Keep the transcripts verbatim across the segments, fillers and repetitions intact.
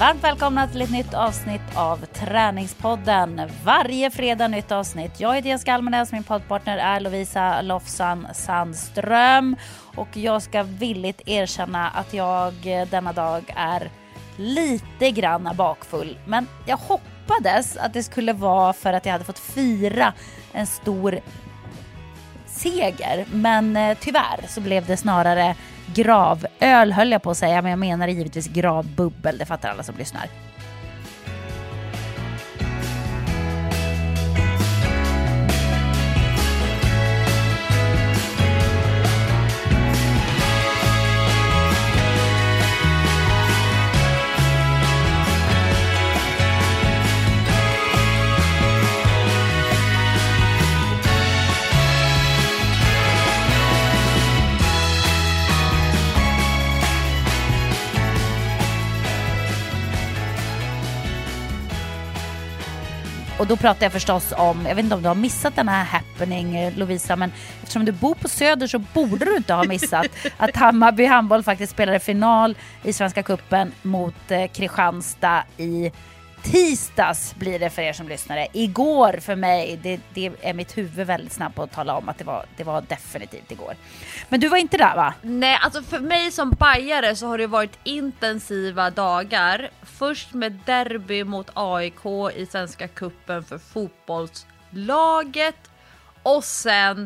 Varmt välkomna till ett nytt avsnitt av Träningspodden. Varje fredag nytt avsnitt. Jag heter Jessica Almenäs, min poddpartner är Lovisa Lofsan Sandström. Och jag ska villigt erkänna att jag denna dag är lite grann bakfull. Men jag hoppades att det skulle vara för att jag hade fått fira en stor seger. Men eh, tyvärr så blev det snarare gravöl, höll jag på att säga. Men jag menar givetvis gravbubbel, det fattar alla som lyssnar. Och då pratar jag förstås om, jag vet inte om du har missat den här happening, Lovisa, men eftersom du bor på Söder så borde du inte ha missat att Hammarby handboll faktiskt spelade final i Svenska cupen mot eh, Kristianstad i tisdags, blir det för er som lyssnare. Igår för mig, det, det är mitt huvud väldigt snabbt på att tala om att det var, det var definitivt igår. Men du var inte där, va? Nej, alltså för mig som bajare så har det varit intensiva dagar. Först med derby mot A I K i Svenska cupen för fotbollslaget. Och sen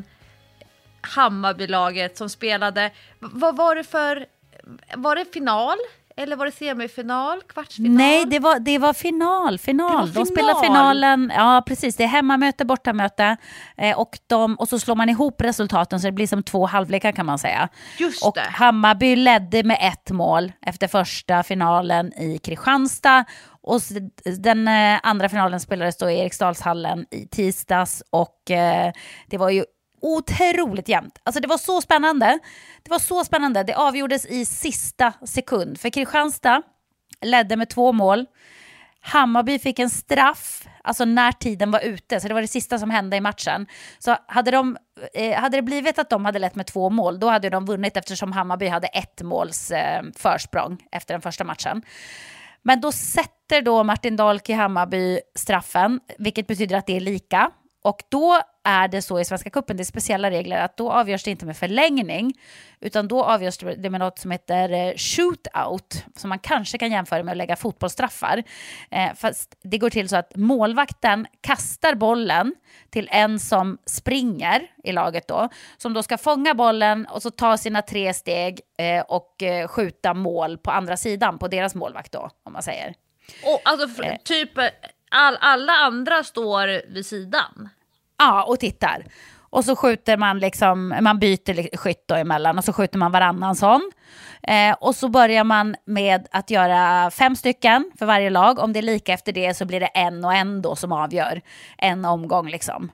Hammarbylaget som spelade. Vad var det för... Var det final? Eller var det semifinal, kvartsfinal? Nej, det var, det var final. final. Det var de final. spelar finalen. Ja, precis. Det är hemmamöte, bortamöte. Eh, och, de, och så slår man ihop resultaten så det blir som två halvlekar, kan man säga. Just och det. Hammarby ledde med ett mål efter första finalen i Kristianstad. Och den eh, andra finalen spelades då i Eriksdalshallen i tisdags. Och eh, det var ju otroligt jämnt. Alltså det var så spännande. Det var så spännande. Det avgjordes i sista sekund. För Kristianstad ledde med två mål. Hammarby fick en straff, alltså när tiden var ute. Så det var det sista som hände i matchen. Så hade, de, eh, hade det blivit att de hade lett med två mål, då hade de vunnit eftersom Hammarby hade ett måls eh, försprång efter den första matchen. Men då sätter då Martin Dahlk i Hammarby straffen, vilket betyder att det är lika. Och då är det så i Svenska cupen, det är speciella regler, att då avgörs det inte med förlängning, utan då avgörs det med något som heter shootout, som man kanske kan jämföra med att lägga fotbollsstraffar. Eh, fast det går till så att målvakten kastar bollen till en som springer i laget då, som då ska fånga bollen och så ta sina tre steg eh, och eh, skjuta mål på andra sidan, på deras målvakt då, om man säger. Och alltså eh. typ all, alla andra står vid sidan. Ja, och tittar. Och så skjuter man liksom, man byter skytt då emellan och så skjuter man varannan sån. Eh, och så börjar man med att göra fem stycken för varje lag. Om det är lika efter det så blir det en och en då som avgör en omgång liksom.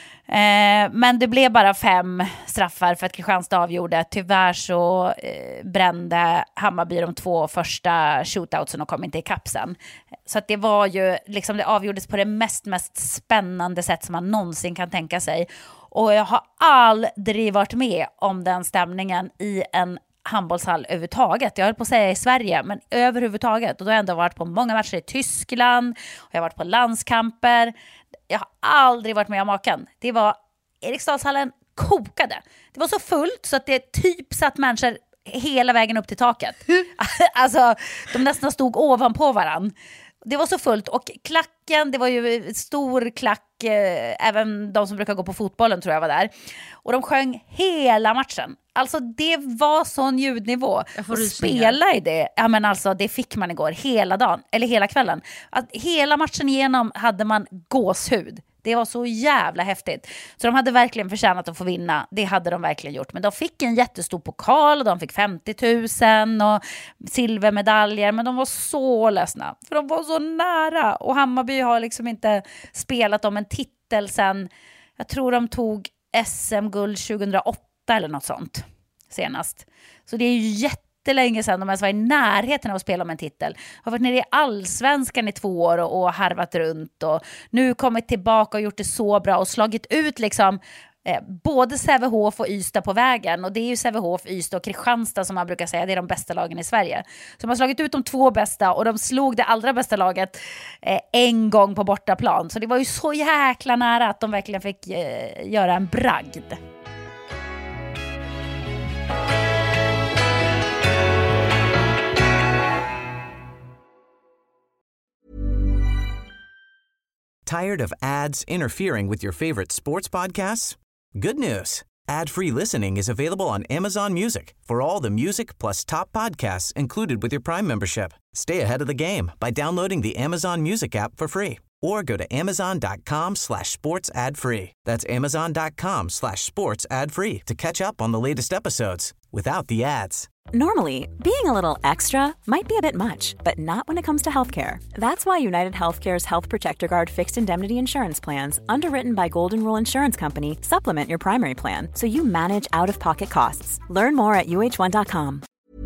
Eh, men det blev bara fem straffar för att Kristianstad avgjorde. Tyvärr så eh, brände Hammarby de två första shootoutsen och kom inte i kapsen. Så att det var ju liksom, det avgjordes på det mest, mest spännande sätt som man någonsin kan tänka sig. Och jag har aldrig varit med om den stämningen i en handbollshall överhuvudtaget. Jag höll på att säga i Sverige, men överhuvudtaget. Och då har jag ändå varit på många matcher i Tyskland. Och jag har varit på landskamper. Jag har aldrig varit med om maken. Det var, Eriksdalshallen kokade. Det var så fullt så att det typ satt människor hela vägen upp till taket. Alltså, de nästan stod ovanpå varann. Det var så fullt. Och klacken, det var ju stor klack. Eh, även de som brukar gå på fotbollen tror jag var där. Och de sjöng hela matchen. Alltså det var sån ljudnivå. Och spela i det, ja men alltså det fick man igår hela dagen, eller hela kvällen. Att hela matchen igenom hade man gåshud. Det var så jävla häftigt. Så de hade verkligen förtjänat att få vinna. Det hade de verkligen gjort. Men de fick en jättestor pokal och de fick femtio tusen och silvermedaljer. Men de var så ledsna. För de var så nära. Och Hammarby har liksom inte spelat om en titel sen, jag tror de tog S M-guld tjugohundraåtta eller något sånt senast. Så det är ju jättelänge sedan de ens var i närheten av att spela om en titel. Har varit nere i allsvenskan i två år och, och harvat runt och nu kommit tillbaka och gjort det så bra och slagit ut liksom eh, både Sävehof och Ystad på vägen. Och det är ju Sävehof, Ystad och Kristianstad som man brukar säga, det är de bästa lagen i Sverige. Så de har slagit ut de två bästa och de slog det allra bästa laget eh, en gång på bortaplan. Så det var ju så jäkla nära att de verkligen fick eh, göra en bragd. Tired of ads interfering with your favorite sports podcasts? Good news. Ad-free listening is available on Amazon Music for all the music plus top podcasts included with your Prime membership. Stay ahead of the game by downloading the Amazon Music app for free or go to amazon.com slash sports ad free. That's amazon.com slash sports ad free to catch up on the latest episodes without the ads. Normally, being a little extra might be a bit much, but not when it comes to healthcare. That's why United Healthcare's Health Protector Guard fixed indemnity insurance plans, underwritten by Golden Rule Insurance Company, supplement your primary plan so you manage out-of-pocket costs. Learn more at u h one dot com.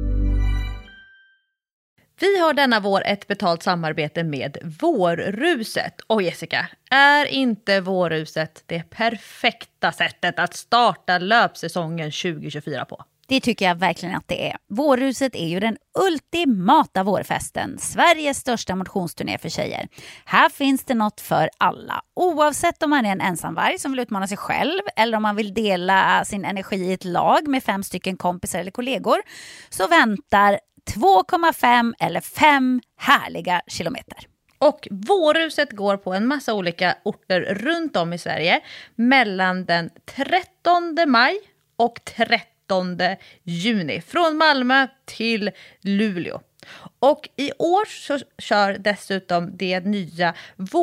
Vi har denna vår ett betalt samarbete med Vårruset. Och Jessica, är inte Vårruset det perfekta sättet att starta löpsäsongen tjugo tjugofyra på? Det tycker jag verkligen att det är. Vårruset är ju den ultimata vårfesten. Sveriges största motionsturné för tjejer. Här finns det något för alla. Oavsett om man är en ensamvarg som vill utmana sig själv eller om man vill dela sin energi i ett lag med fem stycken kompisar eller kollegor, så väntar två komma fem eller fem härliga kilometer. Och Vårruset går på en massa olika orter runt om i Sverige mellan den trettonde maj och trettonde juni. Från Malmö till Luleå. Och i år så kör dessutom det nya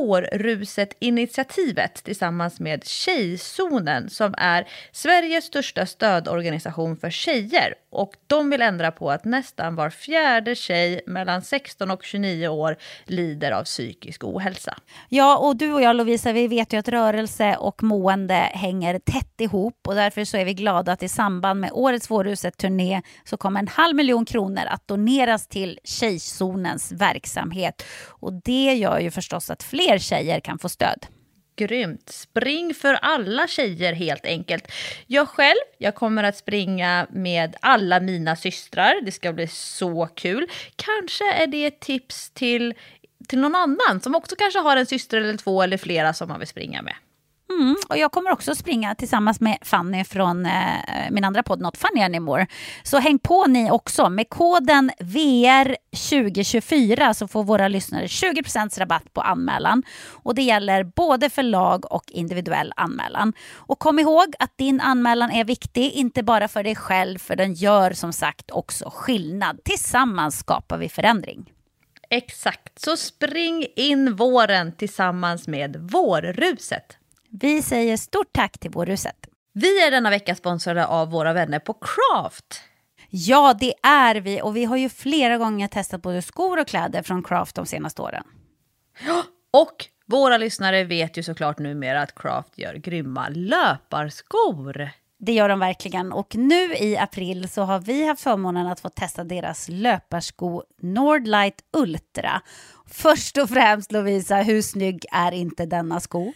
Vårruset-initiativet tillsammans med Tjejzonen som är Sveriges största stödorganisation för tjejer. Och de vill ändra på att nästan var fjärde tjej mellan sexton och tjugonio år lider av psykisk ohälsa. Ja, och du och jag Lovisa, vi vet ju att rörelse och mående hänger tätt ihop och därför så är vi glada att i samband med årets Vårruset-turné så kommer en halv miljon kronor att doneras till Tjejzonens verksamhet. Och det gör ju förstås att fler tjejer kan få stöd. Grymt. Spring för alla tjejer helt enkelt. Jag själv, jag kommer att springa med alla mina systrar. Det ska bli så kul. Kanske är det ett tips till, till någon annan som också kanske har en syster eller två eller flera som man vill springa med. Mm, och jag kommer också springa tillsammans med Fanny från eh, min andra podd Not Funny Anymore. Så häng på ni också. Med koden V R tjugo tjugofyra så får våra lyssnare tjugo procent rabatt på anmälan. Och det gäller både för lag och individuell anmälan. Och kom ihåg att din anmälan är viktig, inte bara för dig själv, för den gör som sagt också skillnad. Tillsammans skapar vi förändring. Exakt, så spring in våren tillsammans med Vårruset. Vi säger stort tack till Vårruset. Vi är denna vecka sponsrade av våra vänner på Craft. Ja, det är vi. Och vi har ju flera gånger testat både skor och kläder från Craft de senaste åren. Ja, och våra lyssnare vet ju såklart numera att Craft gör grymma löparskor. Det gör de verkligen. Och nu i april så har vi haft förmånen att få testa deras löparsko Nordlight Ultra. Först och främst Lovisa, hur snygg är inte denna sko?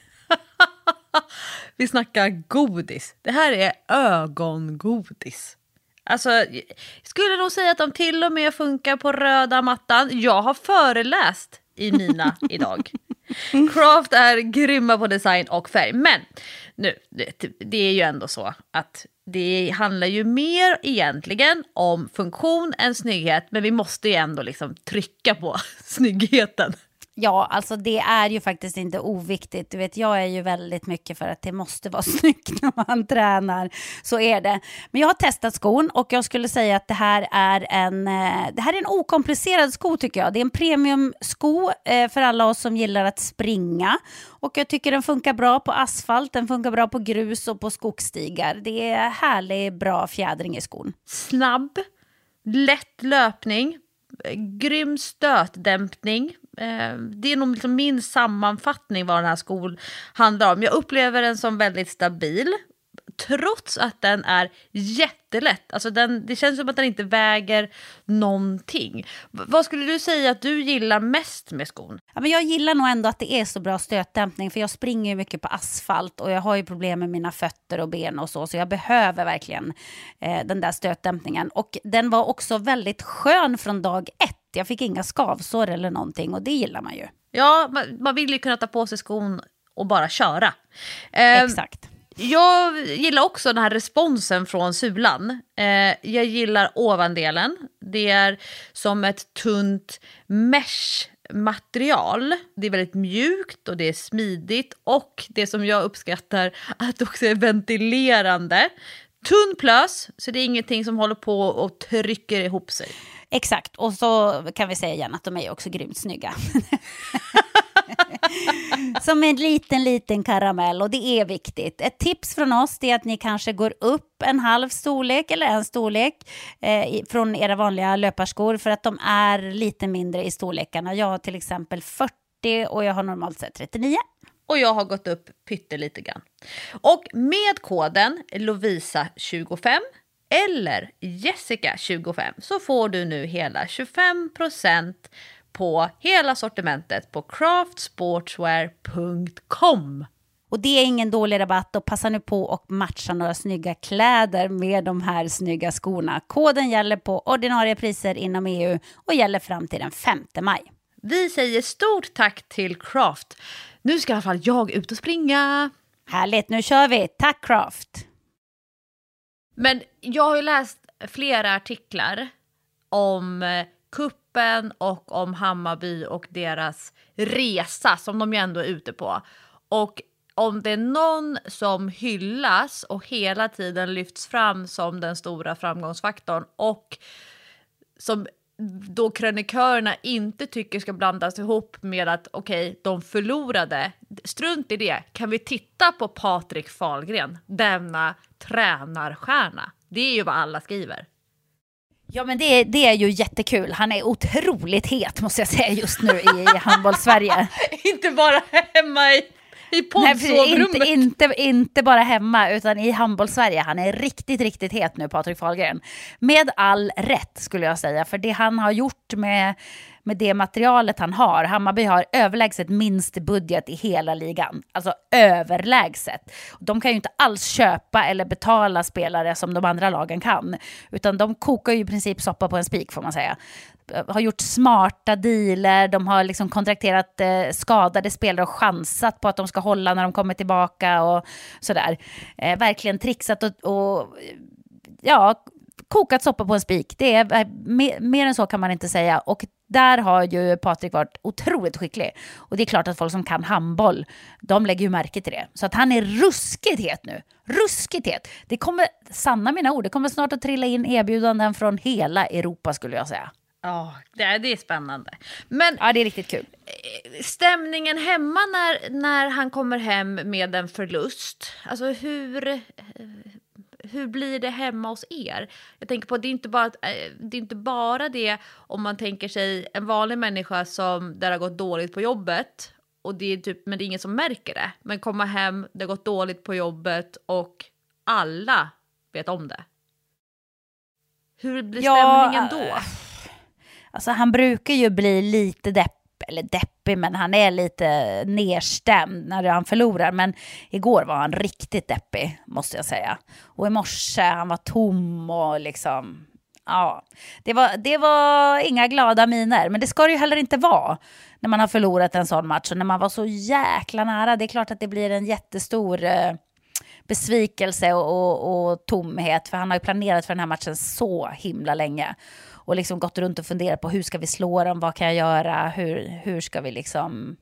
Vi snackar godis. Det här är ögongodis. Alltså, jag skulle nog säga att de till och med funkar på röda mattan. Jag har föreläst i mina idag. Craft är grymma på design och färg. Men nu, det, det är ju ändå så att det handlar ju mer egentligen om funktion än snygghet. Men vi måste ju ändå liksom trycka på snyggheten. Ja, alltså det är ju faktiskt inte oviktigt. Du vet, jag är ju väldigt mycket för att det måste vara snyggt när man tränar. Så är det. Men jag har testat skon och jag skulle säga att det här är en, det här är en okomplicerad sko tycker jag. Det är en premiumsko för alla oss som gillar att springa. Och jag tycker den funkar bra på asfalt, den funkar bra på grus och på skogsstigar. Det är härlig, bra fjädring i skon. Snabb, lätt löpning, grym stötdämpning. Det är nog liksom min sammanfattning vad den här skon handlar om. Jag upplever den som väldigt stabil, trots att den är jättelätt. Alltså den, det känns som att den inte väger någonting. V- vad skulle du säga att du gillar mest med skon? Ja, men jag gillar nog ändå att det är så bra stötdämpning, för jag springer ju mycket på asfalt och jag har ju problem med mina fötter och ben och så, så jag behöver verkligen eh, den där stötdämpningen. Och den var också väldigt skön från dag ett. Jag fick inga skavsår eller någonting och det gillar man ju. Ja, man, man vill ju kunna ta på sig skon och bara köra. Eh, Exakt. Jag gillar också den här responsen från sulan. Eh, jag gillar ovandelen. Det är som ett tunt mesh-material. Det är väldigt mjukt och det är smidigt. Och det som jag uppskattar, att det också är ventilerande. Tunn plös, så det är ingenting som håller på och trycker ihop sig. Exakt, och så kan vi säga igen att de är också grymt snygga. Som en liten, liten karamell, och det är viktigt. Ett tips från oss är att ni kanske går upp en halv storlek eller en storlek eh, från era vanliga löparskor, för att de är lite mindre i storlekarna. Jag har till exempel fyrtio och jag har normalt sett trettionio. Och jag har gått upp pyttelite grann. Och med koden Lovisa tjugofem eller Jessica tjugofem så får du nu hela tjugofem procent på hela sortimentet på craft sportswear punkt com. Och det är ingen dålig rabatt, och passa nu på och matcha några snygga kläder med de här snygga skorna. Koden gäller på ordinarie priser inom E U och gäller fram till den femte maj. Vi säger stort tack till Craft. Nu ska i alla fall jag ut och springa. Härligt, nu kör vi. Tack Craft! Men jag har ju läst flera artiklar om kuppen och om Hammarby och deras resa som de ju ändå är ute på. Och om det är någon som hyllas och hela tiden lyfts fram som den stora framgångsfaktorn, och som då krönikörerna inte tycker ska blandas ihop med att okej, okay, de förlorade. Strunt i det. Kan vi titta på Patrik Fahlgren, denna tränarstjärna? Det är ju vad alla skriver. Ja, men det, det är ju jättekul. Han är otroligt het, måste jag säga, just nu i handboll-Sverige. Inte bara hemma i, i poddsovrummet. Inte, inte, inte bara hemma, utan i handboll-Sverige. Han är riktigt, riktigt het nu, Patrik Fahlgren. Med all rätt, skulle jag säga. För det han har gjort med, med det materialet han har. Hammarby har överlägset minst budget i hela ligan. Alltså överlägset. De kan ju inte alls köpa eller betala spelare som de andra lagen kan. Utan de kokar ju i princip soppa på en spik, får man säga. Har gjort smarta dealer, de har liksom kontrakterat eh, skadade spelare och chansat på att de ska hålla när de kommer tillbaka och sådär. Eh, verkligen trixat och, och ja, kokat soppa på en spik. Det är mer, mer än så kan man inte säga. Och där har ju Patrik varit otroligt skicklig. Och det är klart att folk som kan handboll, de lägger ju märke till det. Så att han är ruskigt het nu. Ruskigt het. Det kommer, sanna mina ord, det kommer snart att trilla in erbjudanden från hela Europa, skulle jag säga. Ja, oh, det, är, det är spännande. Men ja, det är riktigt kul. Stämningen hemma när, när han kommer hem med en förlust. Alltså hur, hur blir det hemma hos er? Jag tänker på att det är inte bara, det är inte bara det om man tänker sig en vanlig människa som där har gått dåligt på jobbet. Och det är typ, men det är ingen som märker det. Men komma hem, det har gått dåligt på jobbet och alla vet om det. Hur blir stämningen ja, då? Alltså han brukar ju bli lite depp, eller deppig, men han är lite nedstämd när han förlorar. Men igår var han riktigt deppig, måste jag säga. Och i morse, han var tom och liksom, ja. Det var, det var inga glada miner, men det ska det ju heller inte vara när man har förlorat en sån match. Och när man var så jäkla nära, det är klart att det blir en jättestor eh, besvikelse och, och, och tomhet. För han har ju planerat för den här matchen så himla länge. Och liksom gått runt och funderat på hur ska vi slå dem, vad kan jag göra, hur, hur ska vi liksom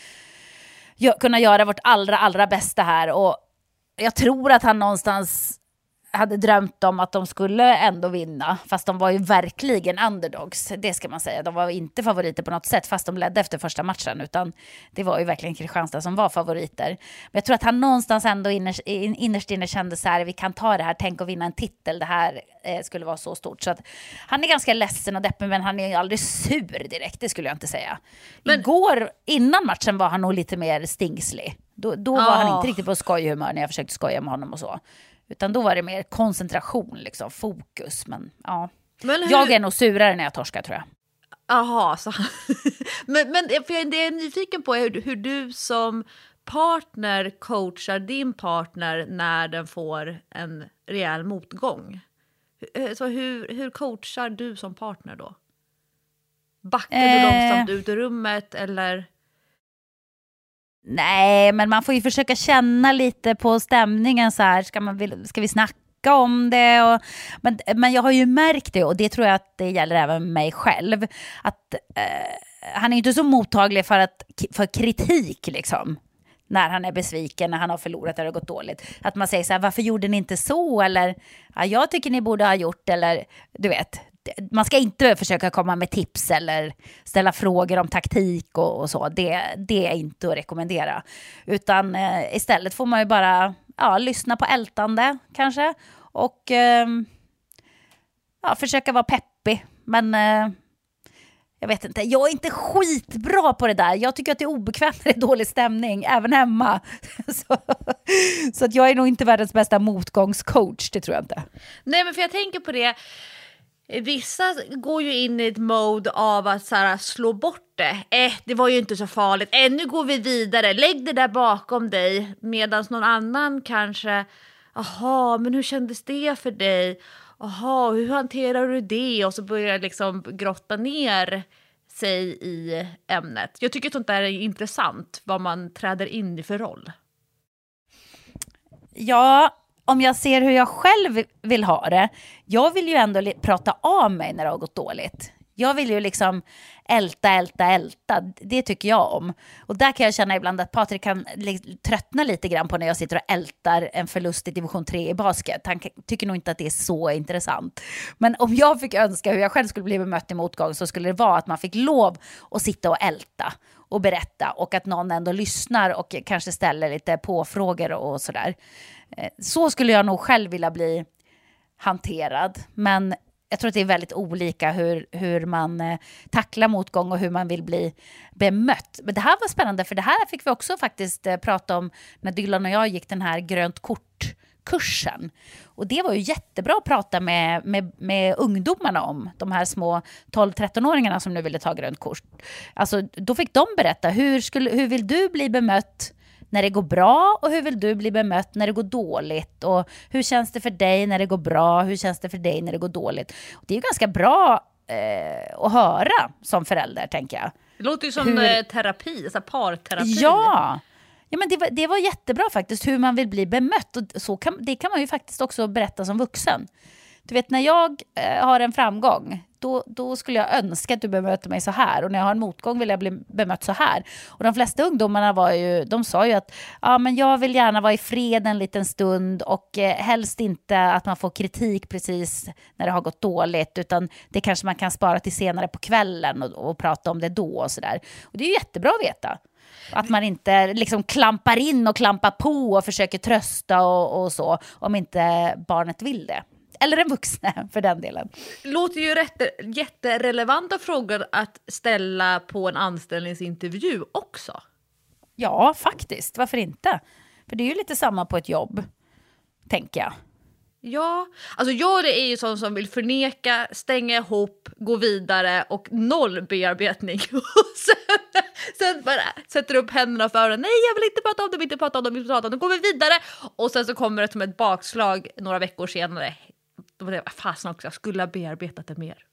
gö- kunna göra vårt allra, allra bästa här. Och jag tror att han någonstans hade drömt om att de skulle ändå vinna, fast de var ju verkligen underdogs, det ska man säga. De var inte favoriter på något sätt, fast de ledde efter första matchen, utan det var ju verkligen Kristianstad som var favoriter. Men jag tror att han någonstans ändå innerst, innerst inne kände så här, vi kan ta det här, tänk att vinna en titel, det här eh, skulle vara så stort. Så att han är ganska ledsen och deppig, men han är ju aldrig sur direkt, det skulle jag inte säga. Men igår, innan matchen, var han nog lite mer stingslig. Då, då var oh. han inte riktigt på skojhumör när jag försökte skoja med honom och så. Utan då var det mer koncentration, liksom, fokus. Men ja, Men hur... jag är nog surare när jag torskar, tror jag. Aha, så. men, men för jag är nyfiken på hur, hur du som partner coachar din partner när den får en rejäl motgång. Så hur, hur coachar du som partner då? Backar eh... du långsamt ut ur rummet eller... Nej, men man får ju försöka känna lite på stämningen så här. Ska, man, ska vi snacka om det? Och, men, men jag har ju märkt det, och det tror jag att det gäller även mig själv. Att eh, han är inte så mottaglig för, att, för kritik liksom. När han är besviken, när han har förlorat eller gått dåligt. Att man säger så här, varför gjorde ni inte så? Eller, ja, jag tycker ni borde ha gjort, eller du vet. Man ska inte försöka komma med tips eller ställa frågor om taktik och, och så. Det, det är inte att rekommendera. Utan eh, istället får man ju bara ja, lyssna på ältande kanske. Och eh, ja, försöka vara peppig. Men eh, jag vet inte, jag är inte skitbra på det där. Jag tycker att det är obekvämt när det är dålig stämning, även hemma. så så att jag är nog inte världens bästa motgångscoach, det tror jag inte. Nej, men för jag tänker på det. Vissa går ju in i ett mode av att så här, slå bort det. Eh, det var ju inte så farligt. Eh, nu går vi vidare. Lägg det där bakom dig. Medan någon annan kanske... Aha, men hur kändes det för dig? Aha, hur hanterar du det? Och så börjar liksom grotta ner sig i ämnet. Jag tycker sånt där är intressant. Vad man träder in i för roll. Ja... Om jag ser hur jag själv vill ha det, jag vill ju ändå li- prata av mig när det har gått dåligt. Jag vill ju liksom älta, älta, älta. Det tycker jag om. Och där kan jag känna ibland att Patrik kan li- tröttna lite grann på när jag sitter och ältar en förlust i division tre i basket. Han k- tycker nog inte att det är så intressant. Men om jag fick önska hur jag själv skulle bli bemött i motgång, så skulle det vara att man fick lov att sitta och älta och berätta. Och att någon ändå lyssnar och kanske ställer lite påfrågor och sådär. Så skulle jag nog själv vilja bli hanterad. Men jag tror att det är väldigt olika hur, hur man eh, tacklar motgång och hur man vill bli bemött. Men det här var spännande, för det här fick vi också faktiskt eh, prata om när Dylan och jag gick den här grönt kort-kursen. Och det var ju jättebra att prata med, med, med ungdomarna om. De här små tolv-tretton-åringarna som nu ville ta grönt kort. Alltså, då fick de berätta, hur, skulle, hur vill du bli bemött när det går bra, och hur vill du bli bemött när det går dåligt, och hur känns det för dig när det går bra, hur känns det för dig när det går dåligt. Och det är ju ganska bra eh, att höra som förälder, tänker jag. Det låter ju som hur... terapi, så parterapi. Ja, ja men det var, det var jättebra faktiskt, hur man vill bli bemött, och så kan, det kan man ju faktiskt också berätta som vuxen. Du vet, när jag eh, har en framgång, då, då skulle jag önska att du bemöter mig så här. Och när jag har en motgång vill jag bli bemött så här. Och de flesta ungdomarna var ju, de sa ju att ja, men jag vill gärna vara i fred en liten stund. Och eh, helst inte att man får kritik precis när det har gått dåligt. Utan det kanske man kan spara till senare på kvällen och, och prata om det då och sådär. Och det är ju jättebra att veta. Att man inte liksom klampar in och klampar på och försöker trösta och, och så. Om inte barnet vill det. Eller en vuxna för den delen. Låter ju rätt, jätterelevanta frågor att ställa på en anställningsintervju också. Ja, faktiskt. Varför inte? För det är ju lite samma på ett jobb, tänker jag. Ja, alltså jag är ju sån som vill förneka, stänga ihop, gå vidare och noll bearbetning. Och sen, sen bara sätter upp händerna för öronen. Nej, jag vill inte prata om det, inte prata om det, inte prata om det. Då går vi vidare. Och sen så kommer det som ett bakslag några veckor senare. Då var det, fasen också, jag skulle ha bearbetat det mer.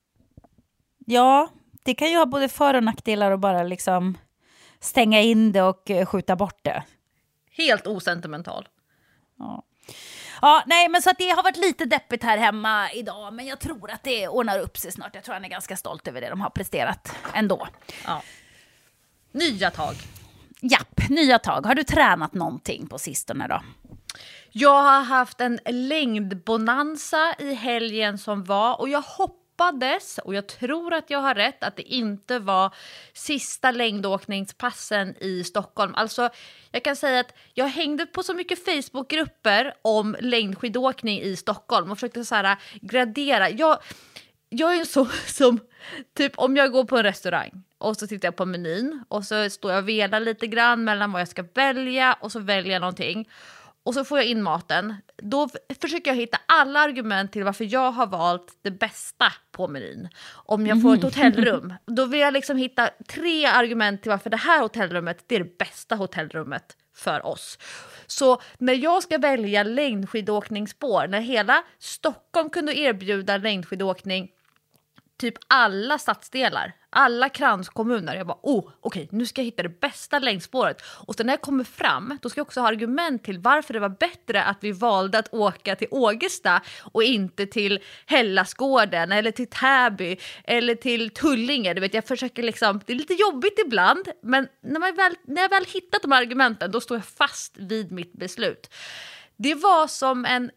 Ja, det kan ju ha både för- och nackdelar att bara liksom stänga in det och skjuta bort det. Helt osentimental. Ja. Ja, nej, men så att det har varit lite deppigt här hemma idag, men jag tror att det ordnar upp sig snart. Jag tror han är ganska stolt över det de har presterat ändå. Ja. Nya tag. Japp, nya tag. Har du tränat någonting på sistone då? Jag har haft en längdbonanza i helgen som var, och jag hoppades, och jag tror att jag har rätt, att det inte var sista längdåkningspassen i Stockholm. Alltså, jag kan säga att jag hängde på så mycket Facebookgrupper om längdskidåkning i Stockholm och försökte så här gradera. Jag, jag är så som, typ om jag går på en restaurang och så tittar jag på menyn och så står jag och velar lite grann mellan vad jag ska välja och så väljer jag någonting. och så får jag in maten. Då f- försöker jag hitta alla argument till varför jag har valt det bästa på menyn. Om jag får ett hotellrum, då vill jag liksom hitta tre argument till varför det här hotellrummet, det är det bästa hotellrummet för oss. Så när jag ska välja längdskidåkningsspår, när hela Stockholm kunde erbjuda längdskidåkning, typ alla stadsdelar, alla kranskommuner. Jag bara, oh, okej, okay, nu ska jag hitta det bästa längdspåret. Och sen när jag kommer fram, då ska jag också ha argument till varför det var bättre att vi valde att åka till Ågesta och inte till Hellasgården eller till Täby eller till Tullinge. Du vet, jag försöker liksom, det är lite jobbigt ibland, men när, man väl, när jag väl hittat de argumenten, då står jag fast vid mitt beslut. Det var som en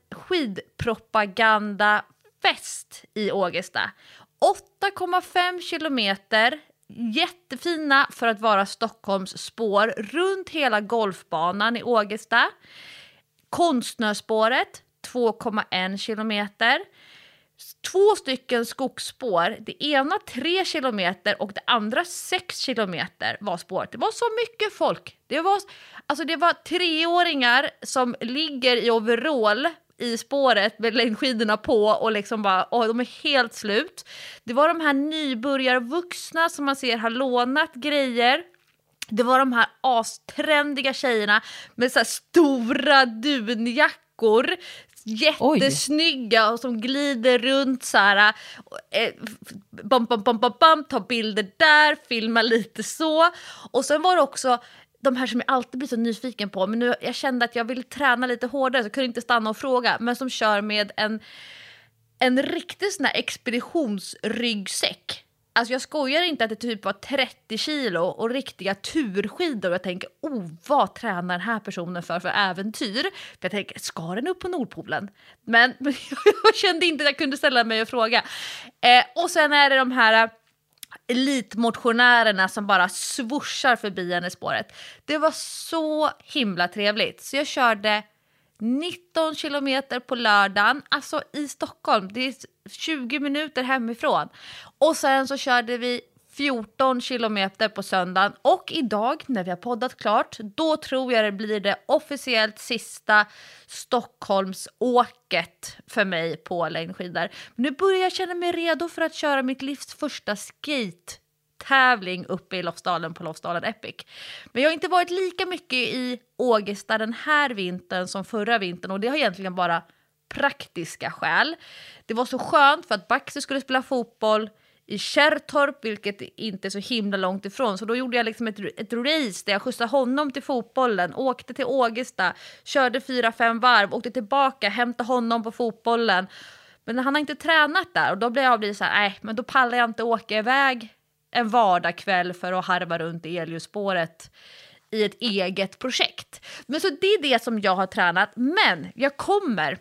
skidpropagandafest i Ågesta. åtta komma fem kilometer, jättefina för att vara Stockholms spår runt hela golfbanan i Ågesta. Konstnärsspåret, två komma en kilometer. Två stycken skogsspår, det ena tre kilometer och det andra sex kilometer var spåret. Det var så mycket folk. Det var, alltså det var treåringar som ligger i overall i spåret med längdskidorna på och liksom bara, åh, de är helt slut. Det var de här nybörjarvuxna som man ser har lånat grejer. Det var de här astrendiga tjejerna med så här stora dunjackor, jättesnygga och som glider runt så här, eh, bam, bam, bam, bam, bam, tar bilder där, filmar lite så. Och sen var det också de här som jag alltid blir så nyfiken på, men nu jag kände att jag ville träna lite hårdare så jag kunde inte stanna och fråga, men som kör med en, en riktig sån här expeditionsryggsäck. Alltså jag skojar inte att det typ var trettio kilo och riktiga turskidor och jag tänker, oh, vad tränar den här personen för för äventyr? För jag tänker, ska den upp på Nordpolen? Men, men jag kände inte att jag kunde ställa mig och fråga. Eh, och sen är det de här elitmotionärerna som bara swoshar förbi en i spåret. Det var så himla trevligt. Så jag körde nitton kilometer på lördagen, alltså i Stockholm. Det är tjugo minuter hemifrån. Och sen så körde vi fjorton kilometer på söndagen. Och idag, när vi har poddat klart, då tror jag det blir det officiellt sista Stockholmsåket för mig på längdskidor. Nu börjar jag känna mig redo för att köra mitt livs första skate-tävling uppe i Lofsdalen på Lofsdalen Epic. Men jag har inte varit lika mycket i Ågesta den här vintern som förra vintern, och det har egentligen bara praktiska skäl. Det var så skönt för att Baxi skulle spela fotboll i Kärrtorp, vilket inte är så himla långt ifrån. Så då gjorde jag liksom ett, ett race där jag skjutsade honom till fotbollen, åkte till Ågesta, körde fyra fem varv, åkte tillbaka, hämtade honom på fotbollen. Men han har inte tränat där och då blev jag bli så här, nej, men då pallar jag inte åka iväg en vardagskväll för att harva runt i elljusspåret i ett eget projekt. Men så det är det som jag har tränat, men jag kommer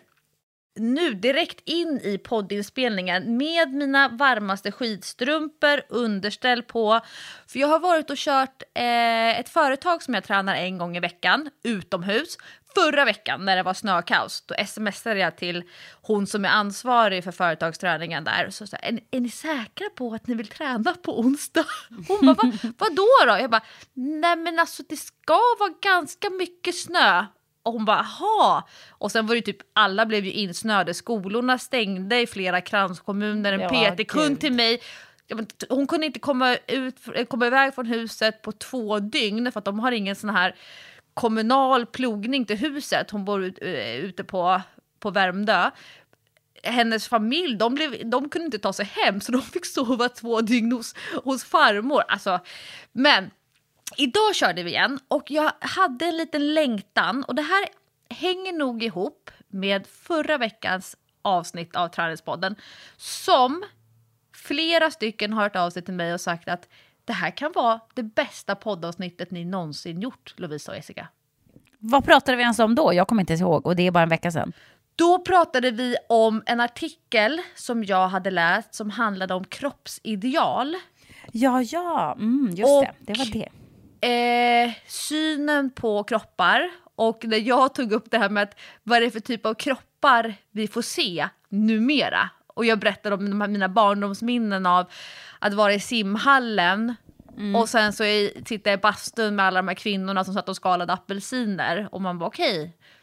nu direkt in i poddinspelningen med mina varmaste skidstrumpor, underställ på. För jag har varit och kört eh, ett företag som jag tränar en gång i veckan utomhus. Förra veckan när det var snökaos, då smsade jag till hon som är ansvarig för företagsträningen där. Så sa, är, är ni säkra på att ni vill träna på onsdag? Hon bara, Va, vadå då? Jag bara, nej men alltså det ska vara ganska mycket snö. Och hon bara, aha. Och sen var det typ, alla blev ju insnöade. Skolorna stängde i flera kranskommuner. En Ja, P T-kund till mig, hon kunde inte komma, ut, komma iväg från huset på två dygn. För att de har ingen sån här kommunal plogning till huset. Hon bor ut, ute på, på Värmdö. Hennes familj, de, blev, de kunde inte ta sig hem. Så de fick sova två dygn hos, hos farmor. Alltså, men idag körde vi igen och jag hade en liten längtan, och det här hänger nog ihop med förra veckans avsnitt av Träningspodden, som flera stycken har hört av sig till mig och sagt att det här kan vara det bästa poddavsnittet ni någonsin gjort, Lovisa och Jessica. Vad pratade vi ens om då? Jag kommer inte ihåg, och det är bara en vecka sedan. Då pratade vi om en artikel som jag hade läst som handlade om kroppsideal. Ja, ja, mm, just och det. Det var det. Eh, synen på kroppar, och när jag tog upp det här med att vad är det för typ av kroppar vi får se numera, och jag berättade om de här, mina barndomsminnen av att vara i simhallen mm. och sen så sitta i bastun med alla de här kvinnorna som satt och skalade apelsiner, och man var okej, okay,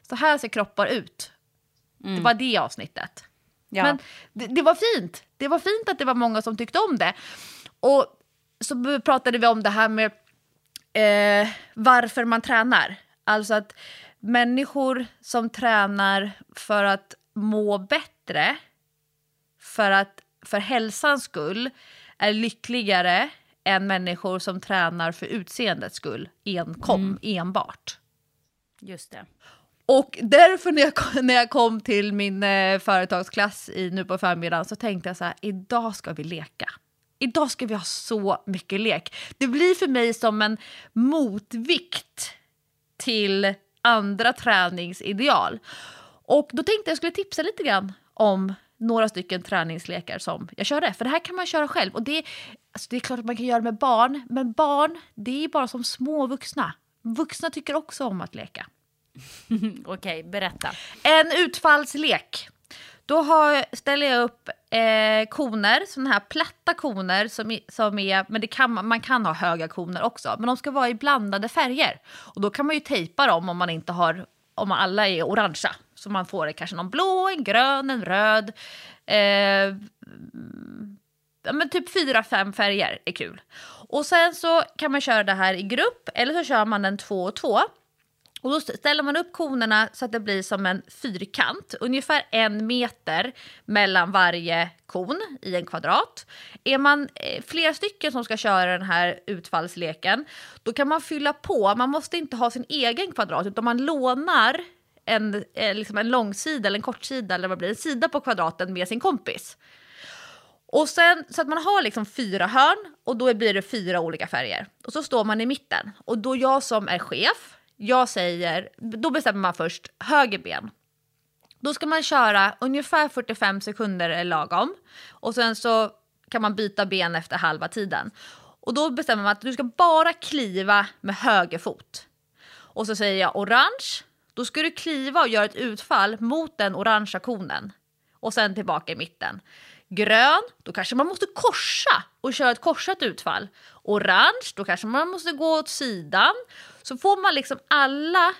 Så här ser kroppar ut. Mm. Det var det avsnittet. Ja. Men det, det var fint. Det var fint att det var många som tyckte om det. Och så pratade vi om det här med eh, varför man tränar. Alltså att människor som tränar för att må bättre, för att för hälsans skull, är lyckligare än människor som tränar för utseendets skull enkom, mm. enbart. Just det. Och därför när jag, när jag kom till min eh, företagsklass i, nu på förmiddagen så tänkte jag så här, idag ska vi leka. Idag ska vi ha så mycket lek. Det blir för mig som en motvikt till andra träningsideal. Och då tänkte jag skulle tipsa lite grann om några stycken träningslekar som jag körde. För det här kan man köra själv. Och det, alltså det är klart att man kan göra med barn. Men barn, det är bara som små vuxna. Vuxna tycker också om att leka. Okej, berätta. En utfallslek. Då har, ställer jag upp eh, koner, sådana här platta koner som är, som är men det kan, man kan ha höga koner också, men de ska vara i blandade färger. Och då kan man ju tejpa dem om man inte har, om alla är orangea. Så man får kanske någon blå, en grön, en röd. Eh, men typ fyra, fem färger är kul. Och sen så kan man köra det här i grupp, eller så kör man den två och två. Och då ställer man upp konerna så att det blir som en fyrkant. Ungefär en meter mellan varje kon i en kvadrat. Är man flera stycken som ska köra den här utfallsleken, då kan man fylla på. Man måste inte ha sin egen kvadrat, utan man lånar en, liksom en långsida eller en kortsida eller vad blir det, en sida på kvadraten med sin kompis. Och sen så att man har liksom fyra hörn och då blir det fyra olika färger. Och så står man i mitten. Och då jag som är chef, jag säger, då bestämmer man först höger ben. Då ska man köra ungefär fyrtiofem sekunder är lagom. Och sen så kan man byta ben efter halva tiden. Och då bestämmer man att du ska bara kliva med höger fot. Och så säger jag orange. Då ska du kliva och göra ett utfall mot den orangea konen. Och sen tillbaka i mitten. Grön, då kanske man måste korsa och köra ett korsat utfall. Orange, då kanske man måste gå åt sidan. Så får man liksom alla